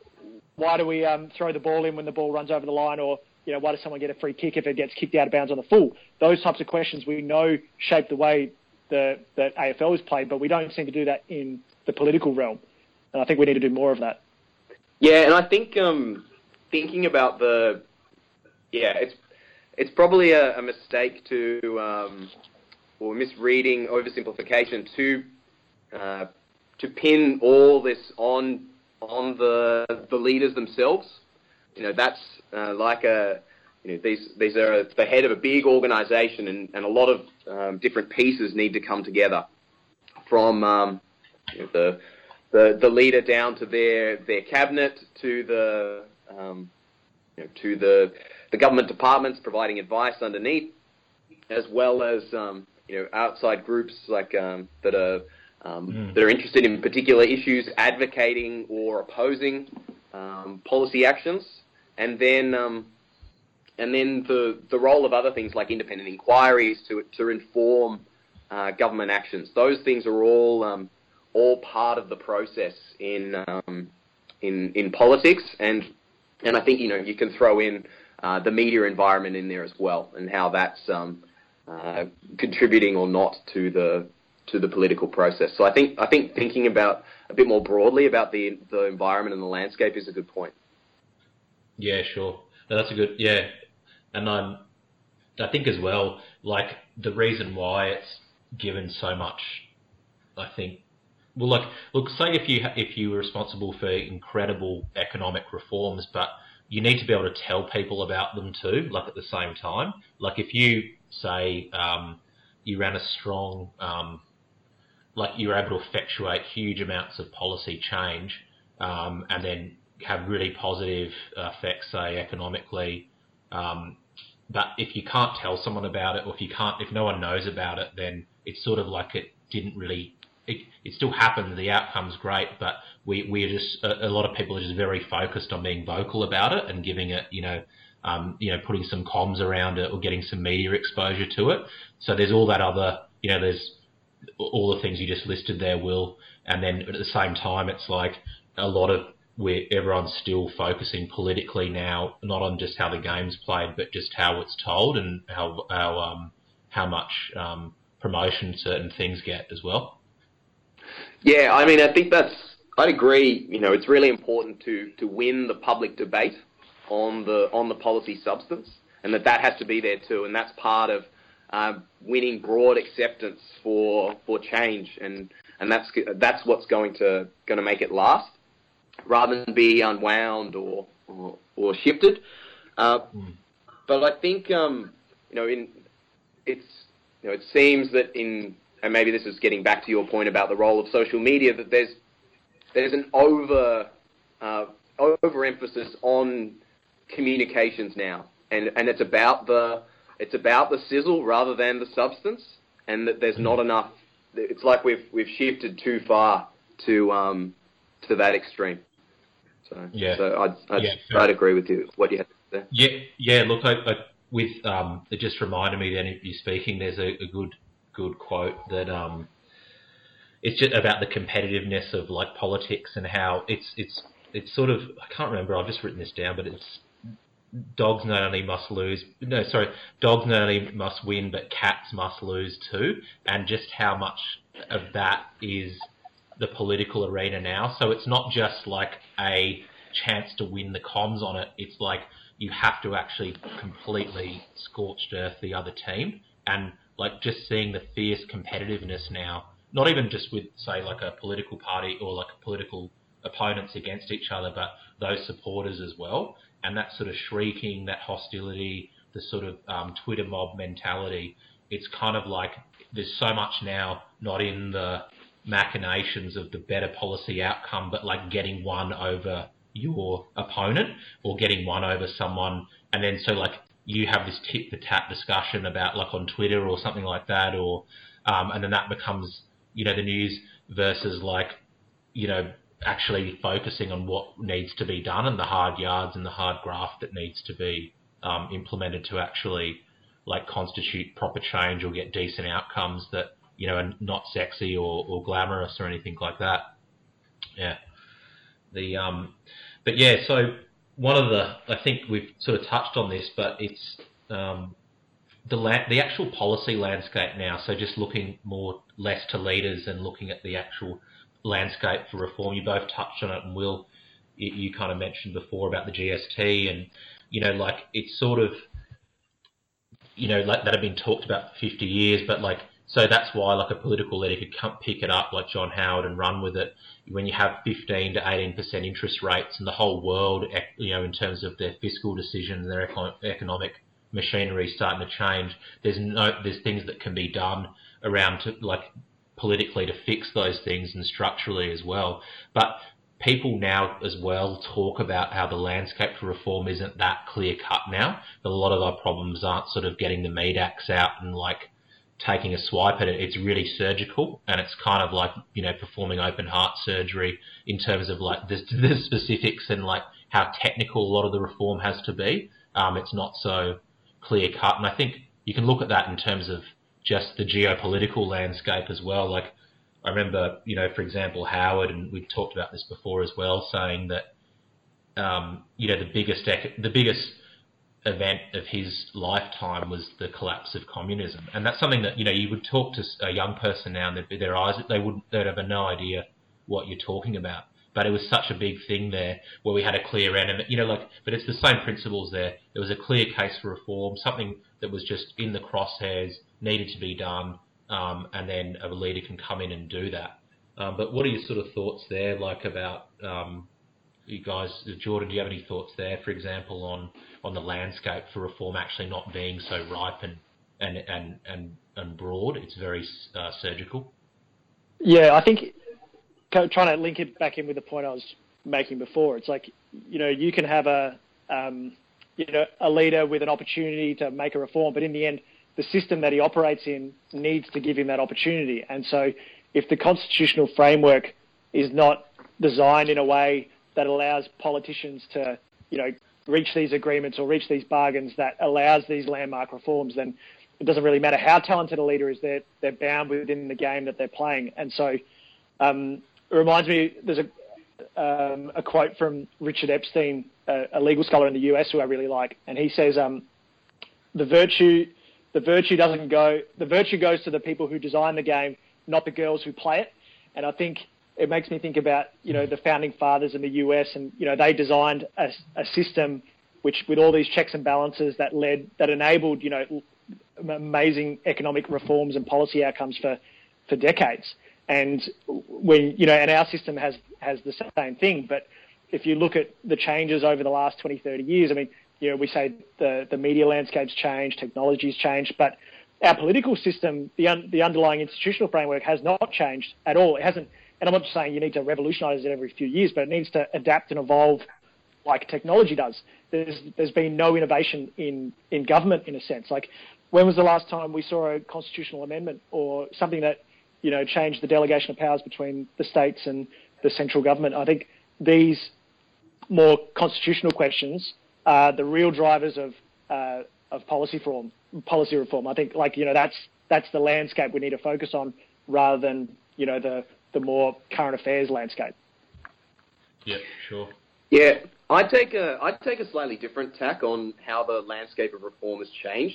[SPEAKER 3] why do we um, throw the ball in when the ball runs over the line, or you know, why does someone get a free kick if it gets kicked out of bounds on the full? Those types of questions we know shape the way the that A F L is played, but we don't seem to do that in the political realm, and I think we need to do more of that.
[SPEAKER 2] Yeah, and I think um, thinking about the, yeah, it's it's probably a, a mistake to, um, or misreading, oversimplification to uh, to pin all this on on the the leaders themselves. You know, that's uh, like a, you know, these these are the head of a big organisation, and, and a lot of um, different pieces need to come together, from um, you know, the The, the leader down to their their cabinet, to the um, you know, to the the government departments providing advice underneath, as well as um, you know, outside groups like um, that are um, mm. that are interested in particular issues, advocating or opposing um, policy actions, and then um, and then the the role of other things like independent inquiries to to inform uh, government actions. Those things are all um, all part of the process in um, in in politics, and and I think, you know, you can throw in uh, the media environment in there as well, and how that's um, uh, contributing or not to the to the political process. So I think I think thinking about a bit more broadly about the the environment and the landscape is a good point.
[SPEAKER 1] Yeah, sure. No, that's a good, yeah, and um, I think as well, like the reason why it's given so much, I think. Well, like, look, say if you if you were responsible for incredible economic reforms, but you need to be able to tell people about them too, like at the same time. Like if you say um, you ran a strong, um, like you were able to effectuate huge amounts of policy change, um, and then have really positive effects, say economically. Um, but if you can't tell someone about it, or if you can't, if no one knows about it, then it's sort of like it didn't really. It, it still happened, the outcome's great, but we, we are just, a, a lot of people are just very focused on being vocal about it and giving it, you know, um, you know, putting some comms around it or getting some media exposure to it. So there's all that other, you know, there's all the things you just listed there, Will, and then at the same time, it's like a lot of, where everyone's still focusing politically now, not on just how the game's played, but just how it's told and how, how, um, how much um, promotion certain things get as well.
[SPEAKER 2] Yeah, I mean, I think that's, I'd agree, you know, it's really important to, to win the public debate on the on the policy substance, and that that has to be there too, and that's part of um, winning broad acceptance for for change, and and that's that's what's going to going to make it last, rather than be unwound or or, or shifted. Uh,
[SPEAKER 1] Mm.
[SPEAKER 2] but I think, um, you know, in it's you know, it seems that in, and maybe this is getting back to your point about the role of social media, that there's there's an over uh, overemphasis on communications now, and and it's about the it's about the sizzle rather than the substance, and that there's not enough. It's like we've we've shifted too far to um to that extreme. So
[SPEAKER 1] Yeah.
[SPEAKER 2] so I'd I'd,
[SPEAKER 1] Yeah,
[SPEAKER 2] I'd agree with you what you had there.
[SPEAKER 1] Yeah, yeah. Look, I, I, with um, it just reminded me then, if you're speaking, there's a, a good good quote that um, it's just about the competitiveness of like politics and how it's it's it's sort of, I can't remember. I've just written this down, but it's dogs not only must lose, no, sorry, dogs not only must win, but cats must lose too, and just how much of that is the political arena now. So it's not just like a chance to win the comms on it. It's like you have to actually completely scorched earth the other team, and like just seeing the fierce competitiveness now, not even just with say like a political party or like a political opponents against each other, but those supporters as well. And that sort of shrieking, that hostility, the sort of um, Twitter mob mentality, it's kind of like there's so much now not in the machinations of the better policy outcome, but like getting one over your opponent or getting one over someone. And then so like you have this tit for tat discussion about like on Twitter or something like that, or um, and then that becomes, you know, the news versus like, you know, actually focusing on what needs to be done and the hard yards and the hard graft that needs to be um, implemented to actually like constitute proper change or get decent outcomes that, you know, are not sexy or, or glamorous or anything like that. Yeah. The um, but yeah, so one of the, I think we've sort of touched on this, but it's um, the la- the actual policy landscape now. So just looking more less to leaders and looking at the actual landscape for reform. You both touched on it, and Will, you, you kind of mentioned before about the G S T, and you know, like it's sort of, you know, like that have been talked about for fifty years, but like, so that's why like a political leader could come pick it up like John Howard and run with it. When you have fifteen to eighteen percent interest rates and the whole world, you know, in terms of their fiscal decisions, their economic machinery starting to change, there's no, there's things that can be done around to like politically to fix those things and structurally as well. But people now as well talk about how the landscape for reform isn't that clear cut now. That a lot of our problems aren't sort of getting the meat axe out and like taking a swipe at it. It's really surgical, and it's kind of like, you know, performing open heart surgery in terms of like the, the specifics and like how technical a lot of the reform has to be. Um, it's not so clear cut, and I think you can look at that in terms of just the geopolitical landscape as well. Like I remember, you know, for example, Howard, and we've talked about this before as well, saying that, um, you know, the biggest the biggest event of his lifetime was the collapse of communism, and that's something that, you know, you would talk to a young person now, and they'd be their eyes, they wouldn't, they'd have no idea what you're talking about. But it was such a big thing there where we had a clear enemy, you know, like, but it's the same principles there. There was a clear case for reform, something that was just in the crosshairs, needed to be done, um, and then a leader can come in and do that. Um, but what are your sort of thoughts there, like about, um, you guys, Jordan, do you have any thoughts there, for example, on, on the landscape for reform actually not being so ripe and, and, and, and, and broad? It's very uh, surgical.
[SPEAKER 3] Yeah, I think trying to link it back in with the point I was making before, it's like, you know, you can have a, um, you know, a leader with an opportunity to make a reform, but in the end, the system that he operates in needs to give him that opportunity. And so if the constitutional framework is not designed in a way that allows politicians to, you know, reach these agreements or reach these bargains that allows these landmark reforms, then it doesn't really matter how talented a leader is, they're, they're bound within the game that they're playing. And so um, it reminds me, there's a, um, a quote from Richard Epstein, a, a legal scholar in the U S who I really like, and he says, um, the virtue... The virtue doesn't go, the virtue goes to the people who design the game, not the girls who play it. And I think it makes me think about, you know, the founding fathers in the U S, and, you know, they designed a, a system which, with all these checks and balances that led, that enabled, you know, amazing economic reforms and policy outcomes for, for decades. And when, you know, and our system has, has the same thing, but if you look at the changes over the last twenty, thirty years, I mean, you know, we say the, the media landscape's changed, technology's changed, but our political system, the un, the underlying institutional framework has not changed at all. It hasn't, and I'm not just saying you need to revolutionise it every few years, but it needs to adapt and evolve like technology does. There's there's been no innovation in, in government in a sense. Like, when was the last time we saw a constitutional amendment or something that, you know, changed the delegation of powers between the states and the central government? I think these more constitutional questions are the real drivers of uh, of policy reform. Policy reform. I think, like, you know, that's that's the landscape we need to focus on, rather than, you know, the the more current affairs landscape.
[SPEAKER 1] Yeah, sure.
[SPEAKER 2] Yeah, I'd take a I'd take a slightly different tack on how the landscape of reform has changed,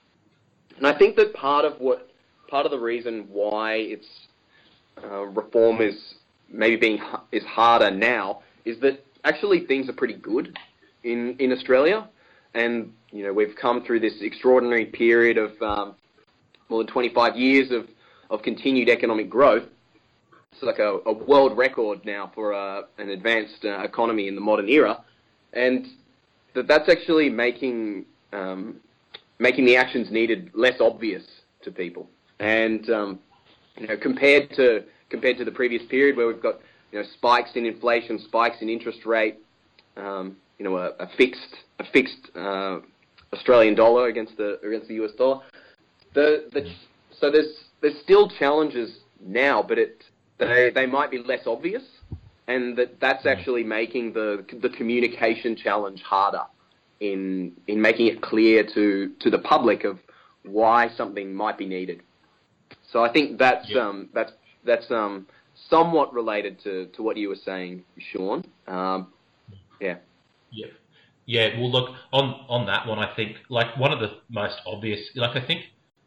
[SPEAKER 2] and I think that part of what part of the reason why it's uh, reform is maybe being is harder now is that actually things are pretty good in in Australia, and you know, we've come through this extraordinary period of um, more than twenty-five years of of continued economic growth. It's like a, a world record now for uh, an advanced uh, economy in the modern era, and that that's actually making um, making the actions needed less obvious to people. And um, you know, compared to compared to the previous period where we've got, you know, spikes in inflation, spikes in interest rate, um, you know, a, a fixed a fixed uh, Australian dollar against the against the U S dollar. The, the so there's there's still challenges now, but it they they might be less obvious, and that that's actually making the the communication challenge harder in in making it clear to to the public of why something might be needed. So I think that's
[SPEAKER 1] yeah.
[SPEAKER 2] um that's that's um somewhat related to to what you were saying, Sean. Um, yeah.
[SPEAKER 1] Yeah. Yeah, well, look, on, on that one, I think, like, one of the most obvious, like, I think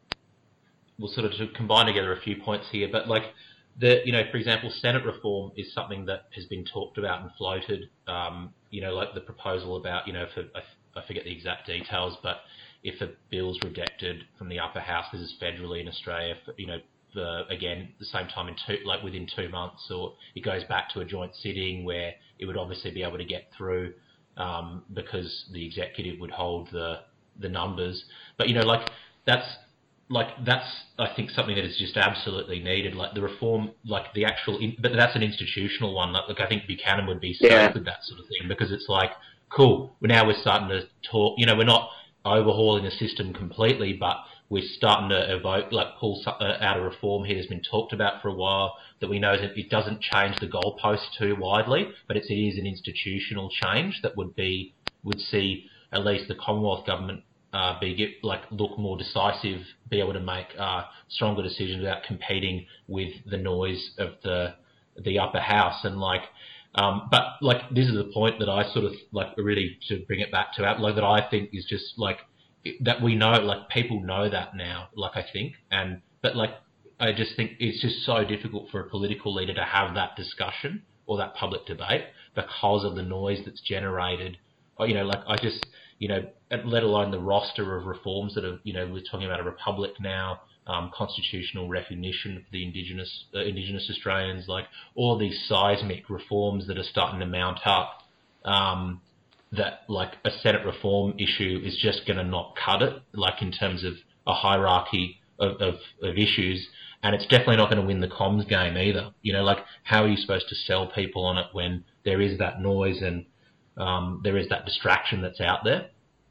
[SPEAKER 1] we'll sort of to combine together a few points here, but, like, the, you know, for example, Senate reform is something that has been talked about and floated, um, you know, like the proposal about, you know, for, I, I forget the exact details, but if a bill's rejected from the upper house, this is federally in Australia, for, you know, the, again, the same time in two, like within two months, or it goes back to a joint sitting where it would obviously be able to get through, Um, because the executive would hold the the numbers. But, you know, like, that's like that's I think something that is just absolutely needed. Like the reform, like the actual, in, but that's an institutional one. Like, like I think Buchanan would be stoked
[SPEAKER 2] yeah.
[SPEAKER 1] with that sort of thing, because it's like, cool. Now we're starting to talk. You know, we're not overhauling the system completely, but we're starting to evoke, like, pull out a reform here that's been talked about for a while, that we know that it doesn't change the goalpost too widely, but it's, it is an institutional change that would be would see at least the Commonwealth government uh, be get, like look more decisive, be able to make uh, stronger decisions without competing with the noise of the the upper house. And like, um, but like this is the point that I sort of like really to bring it back to, like that I think is just like. That we know, like people know that now, like I think, and but like I just think it's just so difficult for a political leader to have that discussion or that public debate because of the noise that's generated. Or, you know, like I just, you know, let alone the roster of reforms that are, you know, we're talking about a republic now, um, constitutional recognition for the Indigenous uh, Indigenous Australians, like all these seismic reforms that are starting to mount up. Um, that like a Senate reform issue is just going to not cut it, like in terms of a hierarchy of, of, of issues, and it's definitely not going to win the comms game either. You know, like how are you supposed to sell people on it when there is that noise and um, there is that distraction that's out there?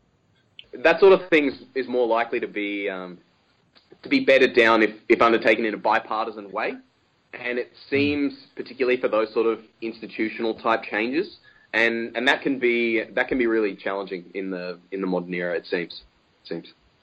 [SPEAKER 2] That sort of thing is more likely to be um, to be bedded down if, if undertaken in a bipartisan way, and it seems, particularly for those sort of institutional type changes, And and that can be that can be really challenging in the in the modern era. It seems, it seems.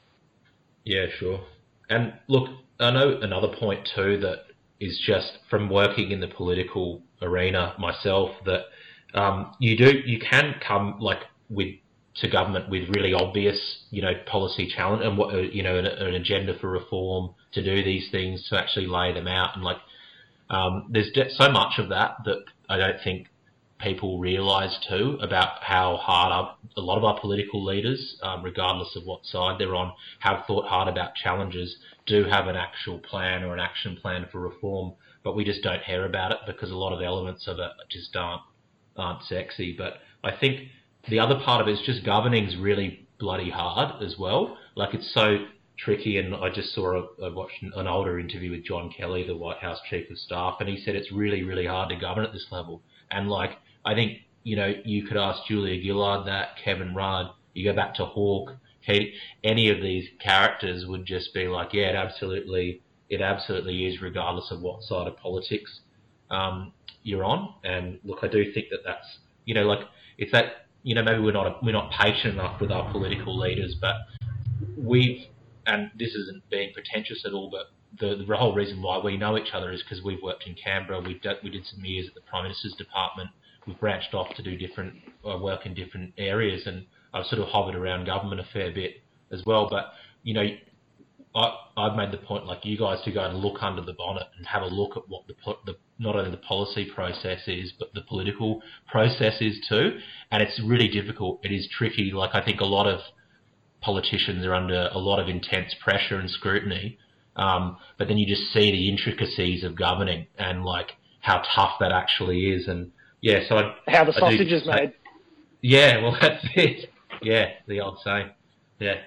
[SPEAKER 1] Yeah, sure. And look, I know another point too that is just from working in the political arena myself that um, you do you can come like with to government with really obvious, you know, policy challenge and what you know an, an agenda for reform to do these things, to actually lay them out, and like um, there's so much of that that I don't think people realise too about how hard our, a lot of our political leaders, um, regardless of what side they're on, have thought hard about challenges, do have an actual plan or an action plan for reform, but we just don't hear about it because a lot of the elements of it just aren't aren't sexy. But I think the other part of it is just governing's really bloody hard as well. Like, it's so tricky, and I just saw a, I watched an older interview with John Kelly, the White House Chief of Staff, and he said it's really, really hard to govern at this level. And like, I think, you know, you could ask Julia Gillard that, Kevin Rudd, you go back to Hawke, Katie, any of these characters would just be like, yeah, it absolutely, it absolutely is, regardless of what side of politics um, you're on. And look, I do think that that's, you know, like, it's that, you know, maybe we're not we're not patient enough with our political leaders, but we've, and this isn't being pretentious at all, but the, the whole reason why we know each other is because we've worked in Canberra. We've done, we did some years at the Prime Minister's Department. We've branched off to do different uh, work in different areas, and I've sort of hovered around government a fair bit as well. But, you know, I, I've made the point, like you guys, to go and look under the bonnet and have a look at what the, the not only the policy process is, but the political process is too. And it's really difficult. It is tricky. Like, I think a lot of politicians are under a lot of intense pressure and scrutiny, um, but then you just see the intricacies of governing and like how tough that actually is. And yeah, so I,
[SPEAKER 3] how the
[SPEAKER 1] I
[SPEAKER 3] sausage
[SPEAKER 1] do,
[SPEAKER 3] is made.
[SPEAKER 1] Yeah, well, that's it. Yeah, the old saying. Yeah.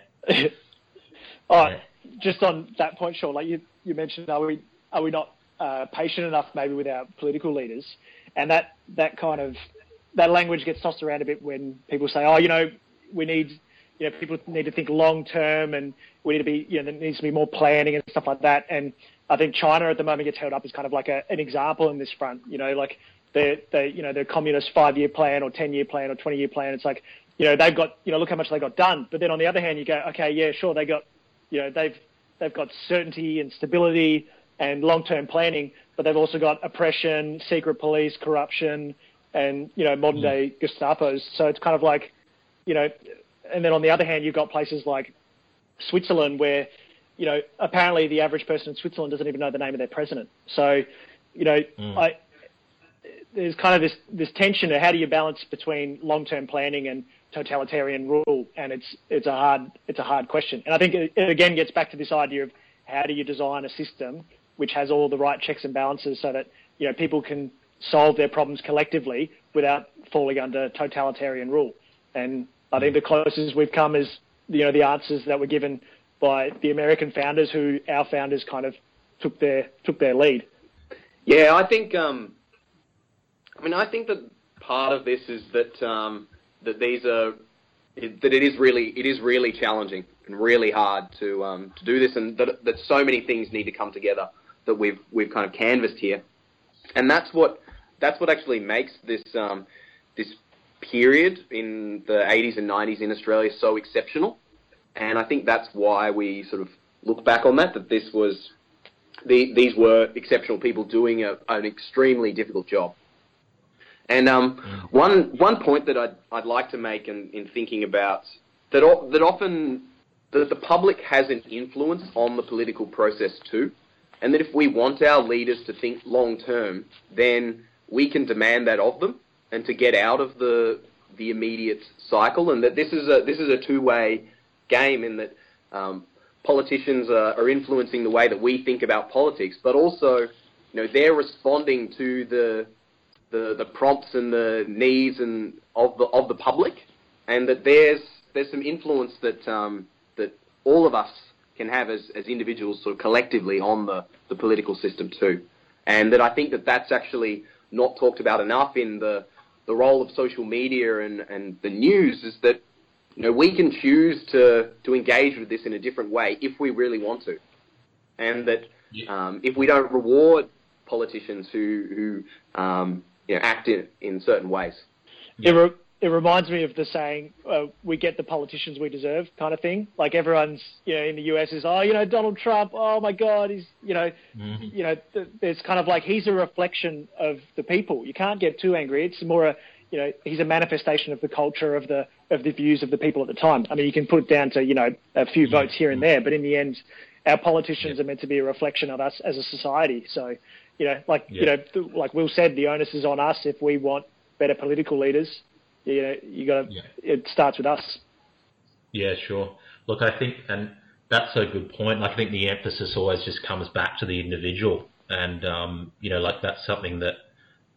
[SPEAKER 3] Oh, yeah. Just on that point, Sean, like you, you mentioned, are we are we not uh, patient enough maybe with our political leaders? And that that kind of that language gets tossed around a bit when people say, oh, you know, we need. You know, people need to think long term, and we need to be, you know, there needs to be more planning and stuff like that. And I think China at the moment gets held up as kind of like a, an example in this front. You know, like the the you know the communist five year plan or ten year plan or twenty year plan. It's like, you know, they've got, you know, look how much they got done. But then on the other hand, you go, okay, yeah, sure, they got, you know, they've they've got certainty and stability and long term planning, but they've also got oppression, secret police, corruption, and you know, modern day mm. Gestapos. So it's kind of like, you know. And then on the other hand, you've got places like Switzerland where, you know, apparently the average person in Switzerland doesn't even know the name of their president. So, you know, mm. I, there's kind of this, this tension of how do you balance between long-term planning and totalitarian rule, and it's it's a hard it's a hard question. And I think it, it again gets back to this idea of how do you design a system which has all the right checks and balances so that, you know, people can solve their problems collectively without falling under totalitarian rule. And I think the closest we've come is, you know, the answers that were given by the American founders, who our founders kind of took their took their lead.
[SPEAKER 2] Yeah, I think. Um, I mean, I think that part of this is that um, that these are that it is really it is really challenging and really hard to um, to do this, and that that so many things need to come together that we've we've kind of canvassed here, and that's what that's what actually makes this um, this. period in the eighties and nineties in Australia so exceptional, and I think that's why we sort of look back on that, that this was the, these were exceptional people doing a, an extremely difficult job. And um, one one point that I'd, I'd like to make in, in thinking about that that often the, the public has an influence on the political process too, and that if we want our leaders to think long term, then we can demand that of them, and to get out of the the immediate cycle, and that this is a this is a two-way game, in that um, politicians are, are influencing the way that we think about politics, but also, you know, they're responding to the the, the prompts and the needs and of the of the public, and that there's there's some influence that um, that all of us can have as as individuals, sort of collectively, on the the political system too, and that I think that that's actually not talked about enough in the the role of social media and, and the news, is that, you know, we can choose to, to engage with this in a different way if we really want to. And that um, if we don't reward politicians who, who um, you know, act in, in certain ways.
[SPEAKER 3] It, re- it reminds me of the saying, uh, we get the politicians we deserve kind of thing. Like everyone's, you know, in the U S is, oh, you know, Donald Trump, oh my God, he's, you know, mm-hmm. you know, th- there's kind of like, he's a reflection of the people. You can't get too angry. It's more a, you know, he's a manifestation of the culture, of the, of the views of the people at the time. I mean, you can put it down to, you know, a few mm-hmm. votes here and there, but in the end, our politicians yeah. are meant to be a reflection of us as a society. So, you know, like, yeah. you know, th- like Will said, the onus is on us if we want better political leaders. You know, you got to. Yeah. It starts with us.
[SPEAKER 1] Yeah, sure. Look, I think, and that's a good point. I think the emphasis always just comes back to the individual, and um, you know, like that's something that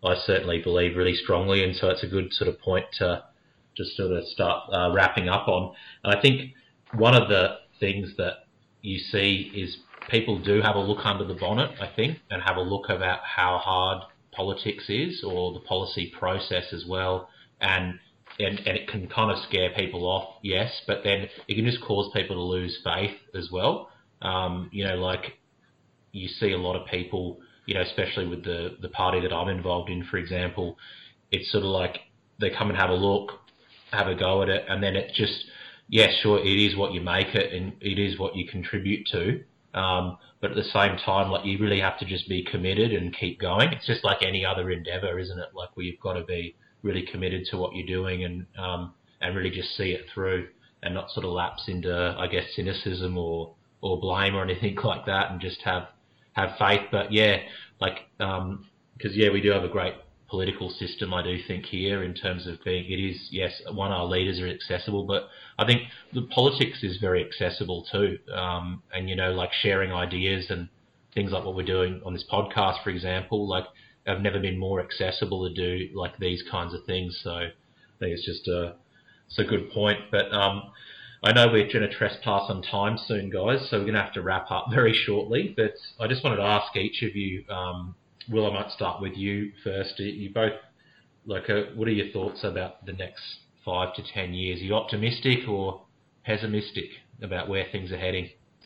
[SPEAKER 1] I certainly believe really strongly, and so it's a good sort of point to just sort of start uh, wrapping up on. And I think one of the things that you see is people do have a look under the bonnet, I think, and have a look about how hard politics is, or the policy process as well, and and, and it can kind of scare people off, yes, but then it can just cause people to lose faith as well. Um, you know, like you see a lot of people, you know, especially with the, the party that I'm involved in, for example, it's sort of like they come and have a look, have a go at it, and then it just, yeah, sure, it is what you make it, and it is what you contribute to. Um, but at the same time, like, you really have to just be committed and keep going. It's just like any other endeavour, isn't it? Like, where you've got to be really committed to what you're doing, and um, and really just see it through, and not sort of lapse into, I guess, cynicism or or blame or anything like that, and just have have faith. But yeah, like, um, because yeah, we do have a great political system, I do think, here, in terms of being, it is, yes, one, our leaders are accessible, but I think the politics is very accessible too. Um, and, you know, like sharing ideas and things like what we're doing on this podcast, for example, like, have never been more accessible to do like these kinds of things. So I think it's just a, it's a good point. But um, I know we're going to trespass on time soon, guys, so we're going to have to wrap up very shortly. But I just wanted to ask each of you, um, Will, I might start with you first. You both, like, uh, what are your thoughts about the next five to ten years? Are you optimistic or pessimistic about where things are heading?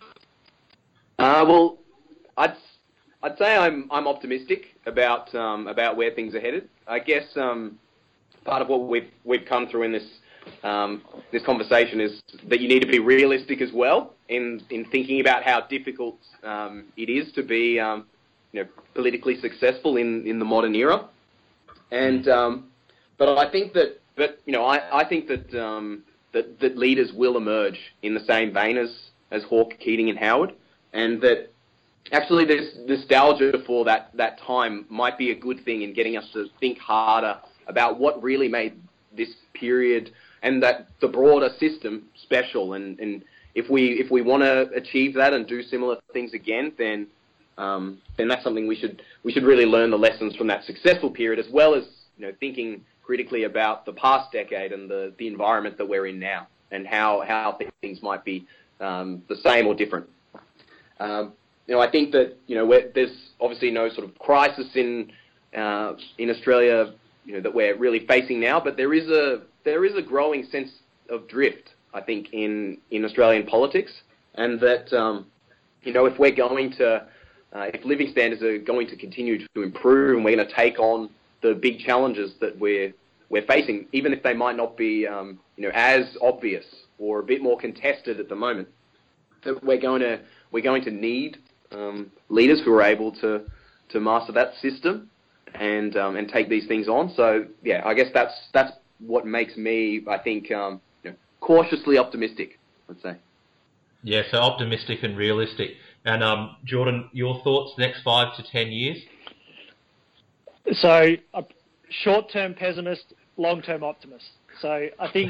[SPEAKER 2] Uh, well, I'd I'd say I'm I'm optimistic about um, about where things are headed. I guess um, part of what we've we've come through in this um, this conversation is that you need to be realistic as well in in thinking about how difficult um, it is to be um, you know, politically successful in, in the modern era. And um, but I think that but you know I, I think that um, that that leaders will emerge in the same vein as as Hawke, Keating, and Howard, and that actually this nostalgia for that that time might be a good thing in getting us to think harder about what really made this period and that the broader system special. And, and if we if we want to achieve that and do similar things again, then um, then that's something we should we should really learn the lessons from that successful period, as well as, you know, thinking critically about the past decade and the the environment that we're in now, and how how things might be um, the same or different. Um, you know, I think that, you know, we're, there's obviously no sort of crisis in uh, in Australia, you know, that we're really facing now, but there is a there is a growing sense of drift, I think, in in Australian politics, and that um, you know, if we're going to uh, if living standards are going to continue to improve, and we're going to take on the big challenges that we're we're facing, even if they might not be um, you know, as obvious or a bit more contested at the moment, that we're going to we're going to need um, leaders who are able to to master that system and um, and take these things on. So yeah, I guess that's that's what makes me, I think, um, you know, cautiously optimistic, I'd say.
[SPEAKER 1] Yeah, so optimistic and realistic. And um, Jordan, your thoughts next five to ten years?
[SPEAKER 3] So, a short-term pessimist, long-term optimist. So I think,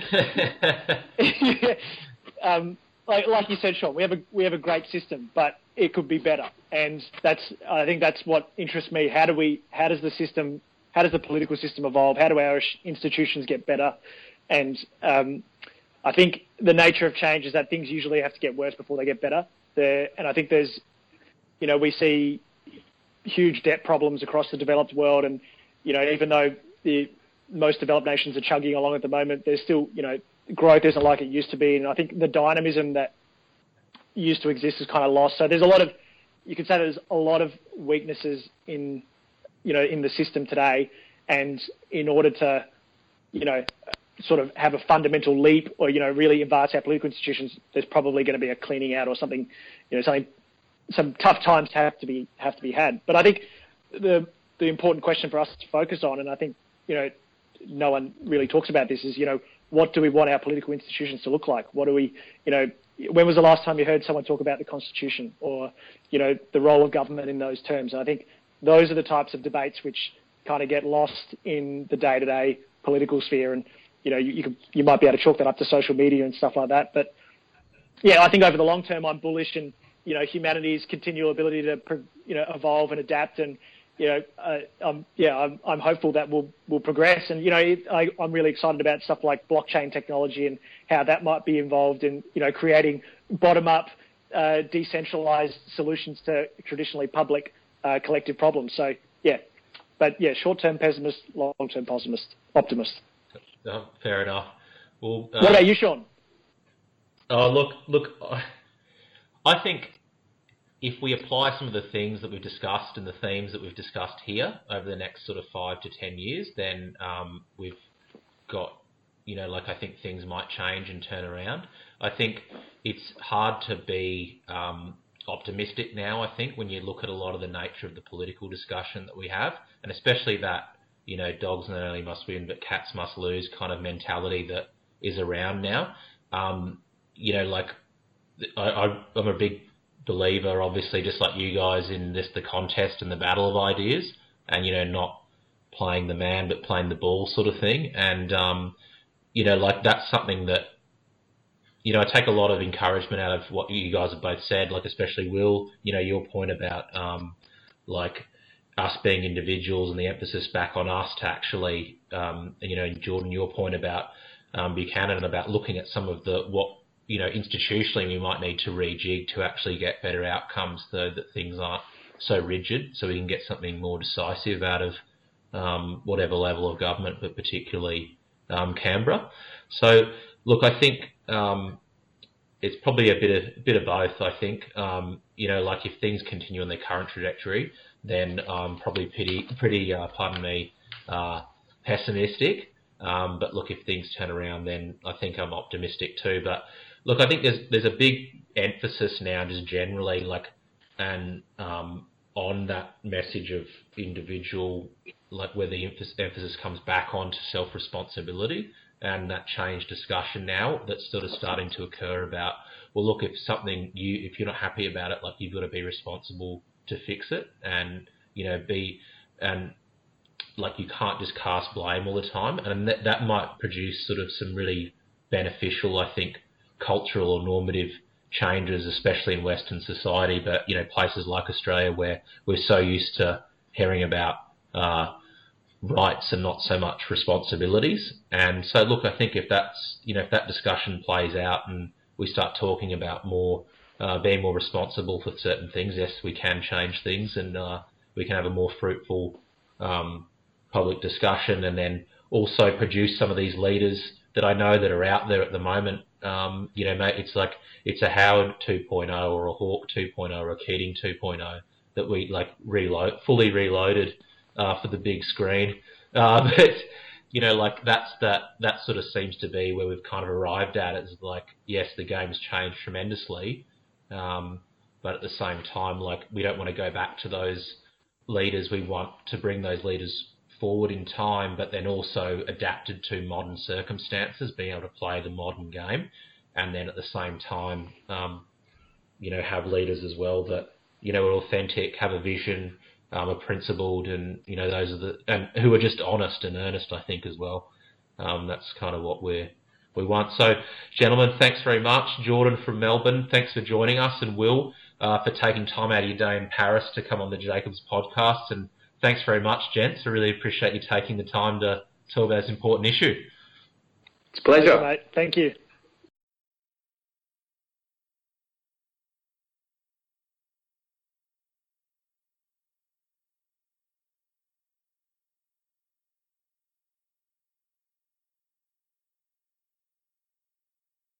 [SPEAKER 3] um, like, like you said, Sean, we have a we have a great system, but it could be better, and that's I think that's what interests me. How do we? How does the system? How does the political system evolve? How do our institutions get better? And um, I think the nature of change is that things usually have to get worse before they get better. There, and I think there's, you know, we see huge debt problems across the developed world, and, you know, even though the most developed nations are chugging along at the moment, there's still, you know, growth isn't like it used to be, and I think the dynamism that used to exist is kind of lost. So there's a lot of, you could say there's a lot of weaknesses in, you know, in the system today, and in order to, you know, sort of have a fundamental leap or, you know, really advance our political institutions, there's probably going to be a cleaning out or something, you know, something, some tough times have to be have to be had. But I think the the important question for us to focus on, and I think, you know, no one really talks about this, is, you know, what do we want our political institutions to look like? What do we, you know, when was the last time you heard someone talk about the Constitution or, you know, the role of government in those terms? And I think those are the types of debates which kind of get lost in the day-to-day political sphere. And, you know, you you, could, you might be able to chalk that up to social media and stuff like that. But yeah, I think over the long term, I'm bullish, and, you know, humanity's continual ability to, you know, evolve and adapt, and, you know, uh, um, yeah, I'm, I'm hopeful that will will progress. And you know, it, I, I'm really excited about stuff like blockchain technology and how that might be involved in, you know, creating bottom-up, uh, decentralized solutions to traditionally public uh, collective problems. So yeah, but yeah, short-term pessimist, long-term optimist. Optimist.
[SPEAKER 1] Oh, fair enough. Well, uh,
[SPEAKER 3] what about you, Sean?
[SPEAKER 1] Oh, look, look. I think if we apply some of the things that we've discussed and the themes that we've discussed here over the next sort of five to ten years, then um, we've got, you know, like I think things might change and turn around. I think it's hard to be um, optimistic now, I think, when you look at a lot of the nature of the political discussion that we have, and especially that, you know, dogs not only must win, but cats must lose kind of mentality that is around now. Um, you know, like I, I, I'm a big believer, obviously, just like you guys, in this the contest and the battle of ideas, and you know, not playing the man but playing the ball sort of thing. And um, you know, like that's something that, you know, I take a lot of encouragement out of what you guys have both said. Like especially Will, you know, your point about um, like us being individuals and the emphasis back on us to actually, um, and, you know, Jordan, your point about um, Buchanan about looking at some of the what. you know, institutionally we might need to rejig to actually get better outcomes so that things aren't so rigid, so we can get something more decisive out of um, whatever level of government, but particularly um, Canberra. So, look, I think um, it's probably a bit of, bit of both, I think. Um, you know, like if things continue on their current trajectory, then um, probably pretty, pretty uh, pardon me, uh, pessimistic. Um, but look, if things turn around, then I think I'm optimistic too. But look, I think there's there's a big emphasis now, just generally, like, and um, on that message of individual, like where the emphasis comes back onto self-responsibility, and that change discussion now that's sort of starting to occur about, well, look, if something you if you're not happy about it, like you've got to be responsible to fix it, and you know, be and like you can't just cast blame all the time, and that that might produce sort of some really beneficial, I think, cultural or normative changes, especially in Western society. But you know, places like Australia where we're so used to hearing about uh, rights and not so much responsibilities. And so, look, I think if that's you know if that discussion plays out and we start talking about more uh, being more responsible for certain things, yes, we can change things, and uh, we can have a more fruitful um, public discussion, and then also produce some of these leaders that I know that are out there at the moment. Um, you know, mate, it's like it's a Howard two point oh or a Hawke two point oh or a Keating two point oh that we like reload, fully reloaded uh, for the big screen. Uh, but you know, like that's that that sort of seems to be where we've kind of arrived at. It's like, yes, the game's changed tremendously, um, but at the same time, like we don't want to go back to those leaders. We want to bring those leaders forward in time, but then also adapted to modern circumstances, being able to play the modern game, and then at the same time, um, you know, have leaders as well that, you know, are authentic, have a vision, um, are principled, and, you know, those are the, and who are just honest and earnest, I think, as well. Um, that's kind of what we're, we want. So, gentlemen, thanks very much. Jordan from Melbourne, thanks for joining us, and Will, uh, for taking time out of your day in Paris to come on the Jacobs podcast. And thanks very much, gents. I really appreciate you taking the time to talk about this important issue.
[SPEAKER 2] It's a pleasure.
[SPEAKER 3] Thank you, mate. Thank you.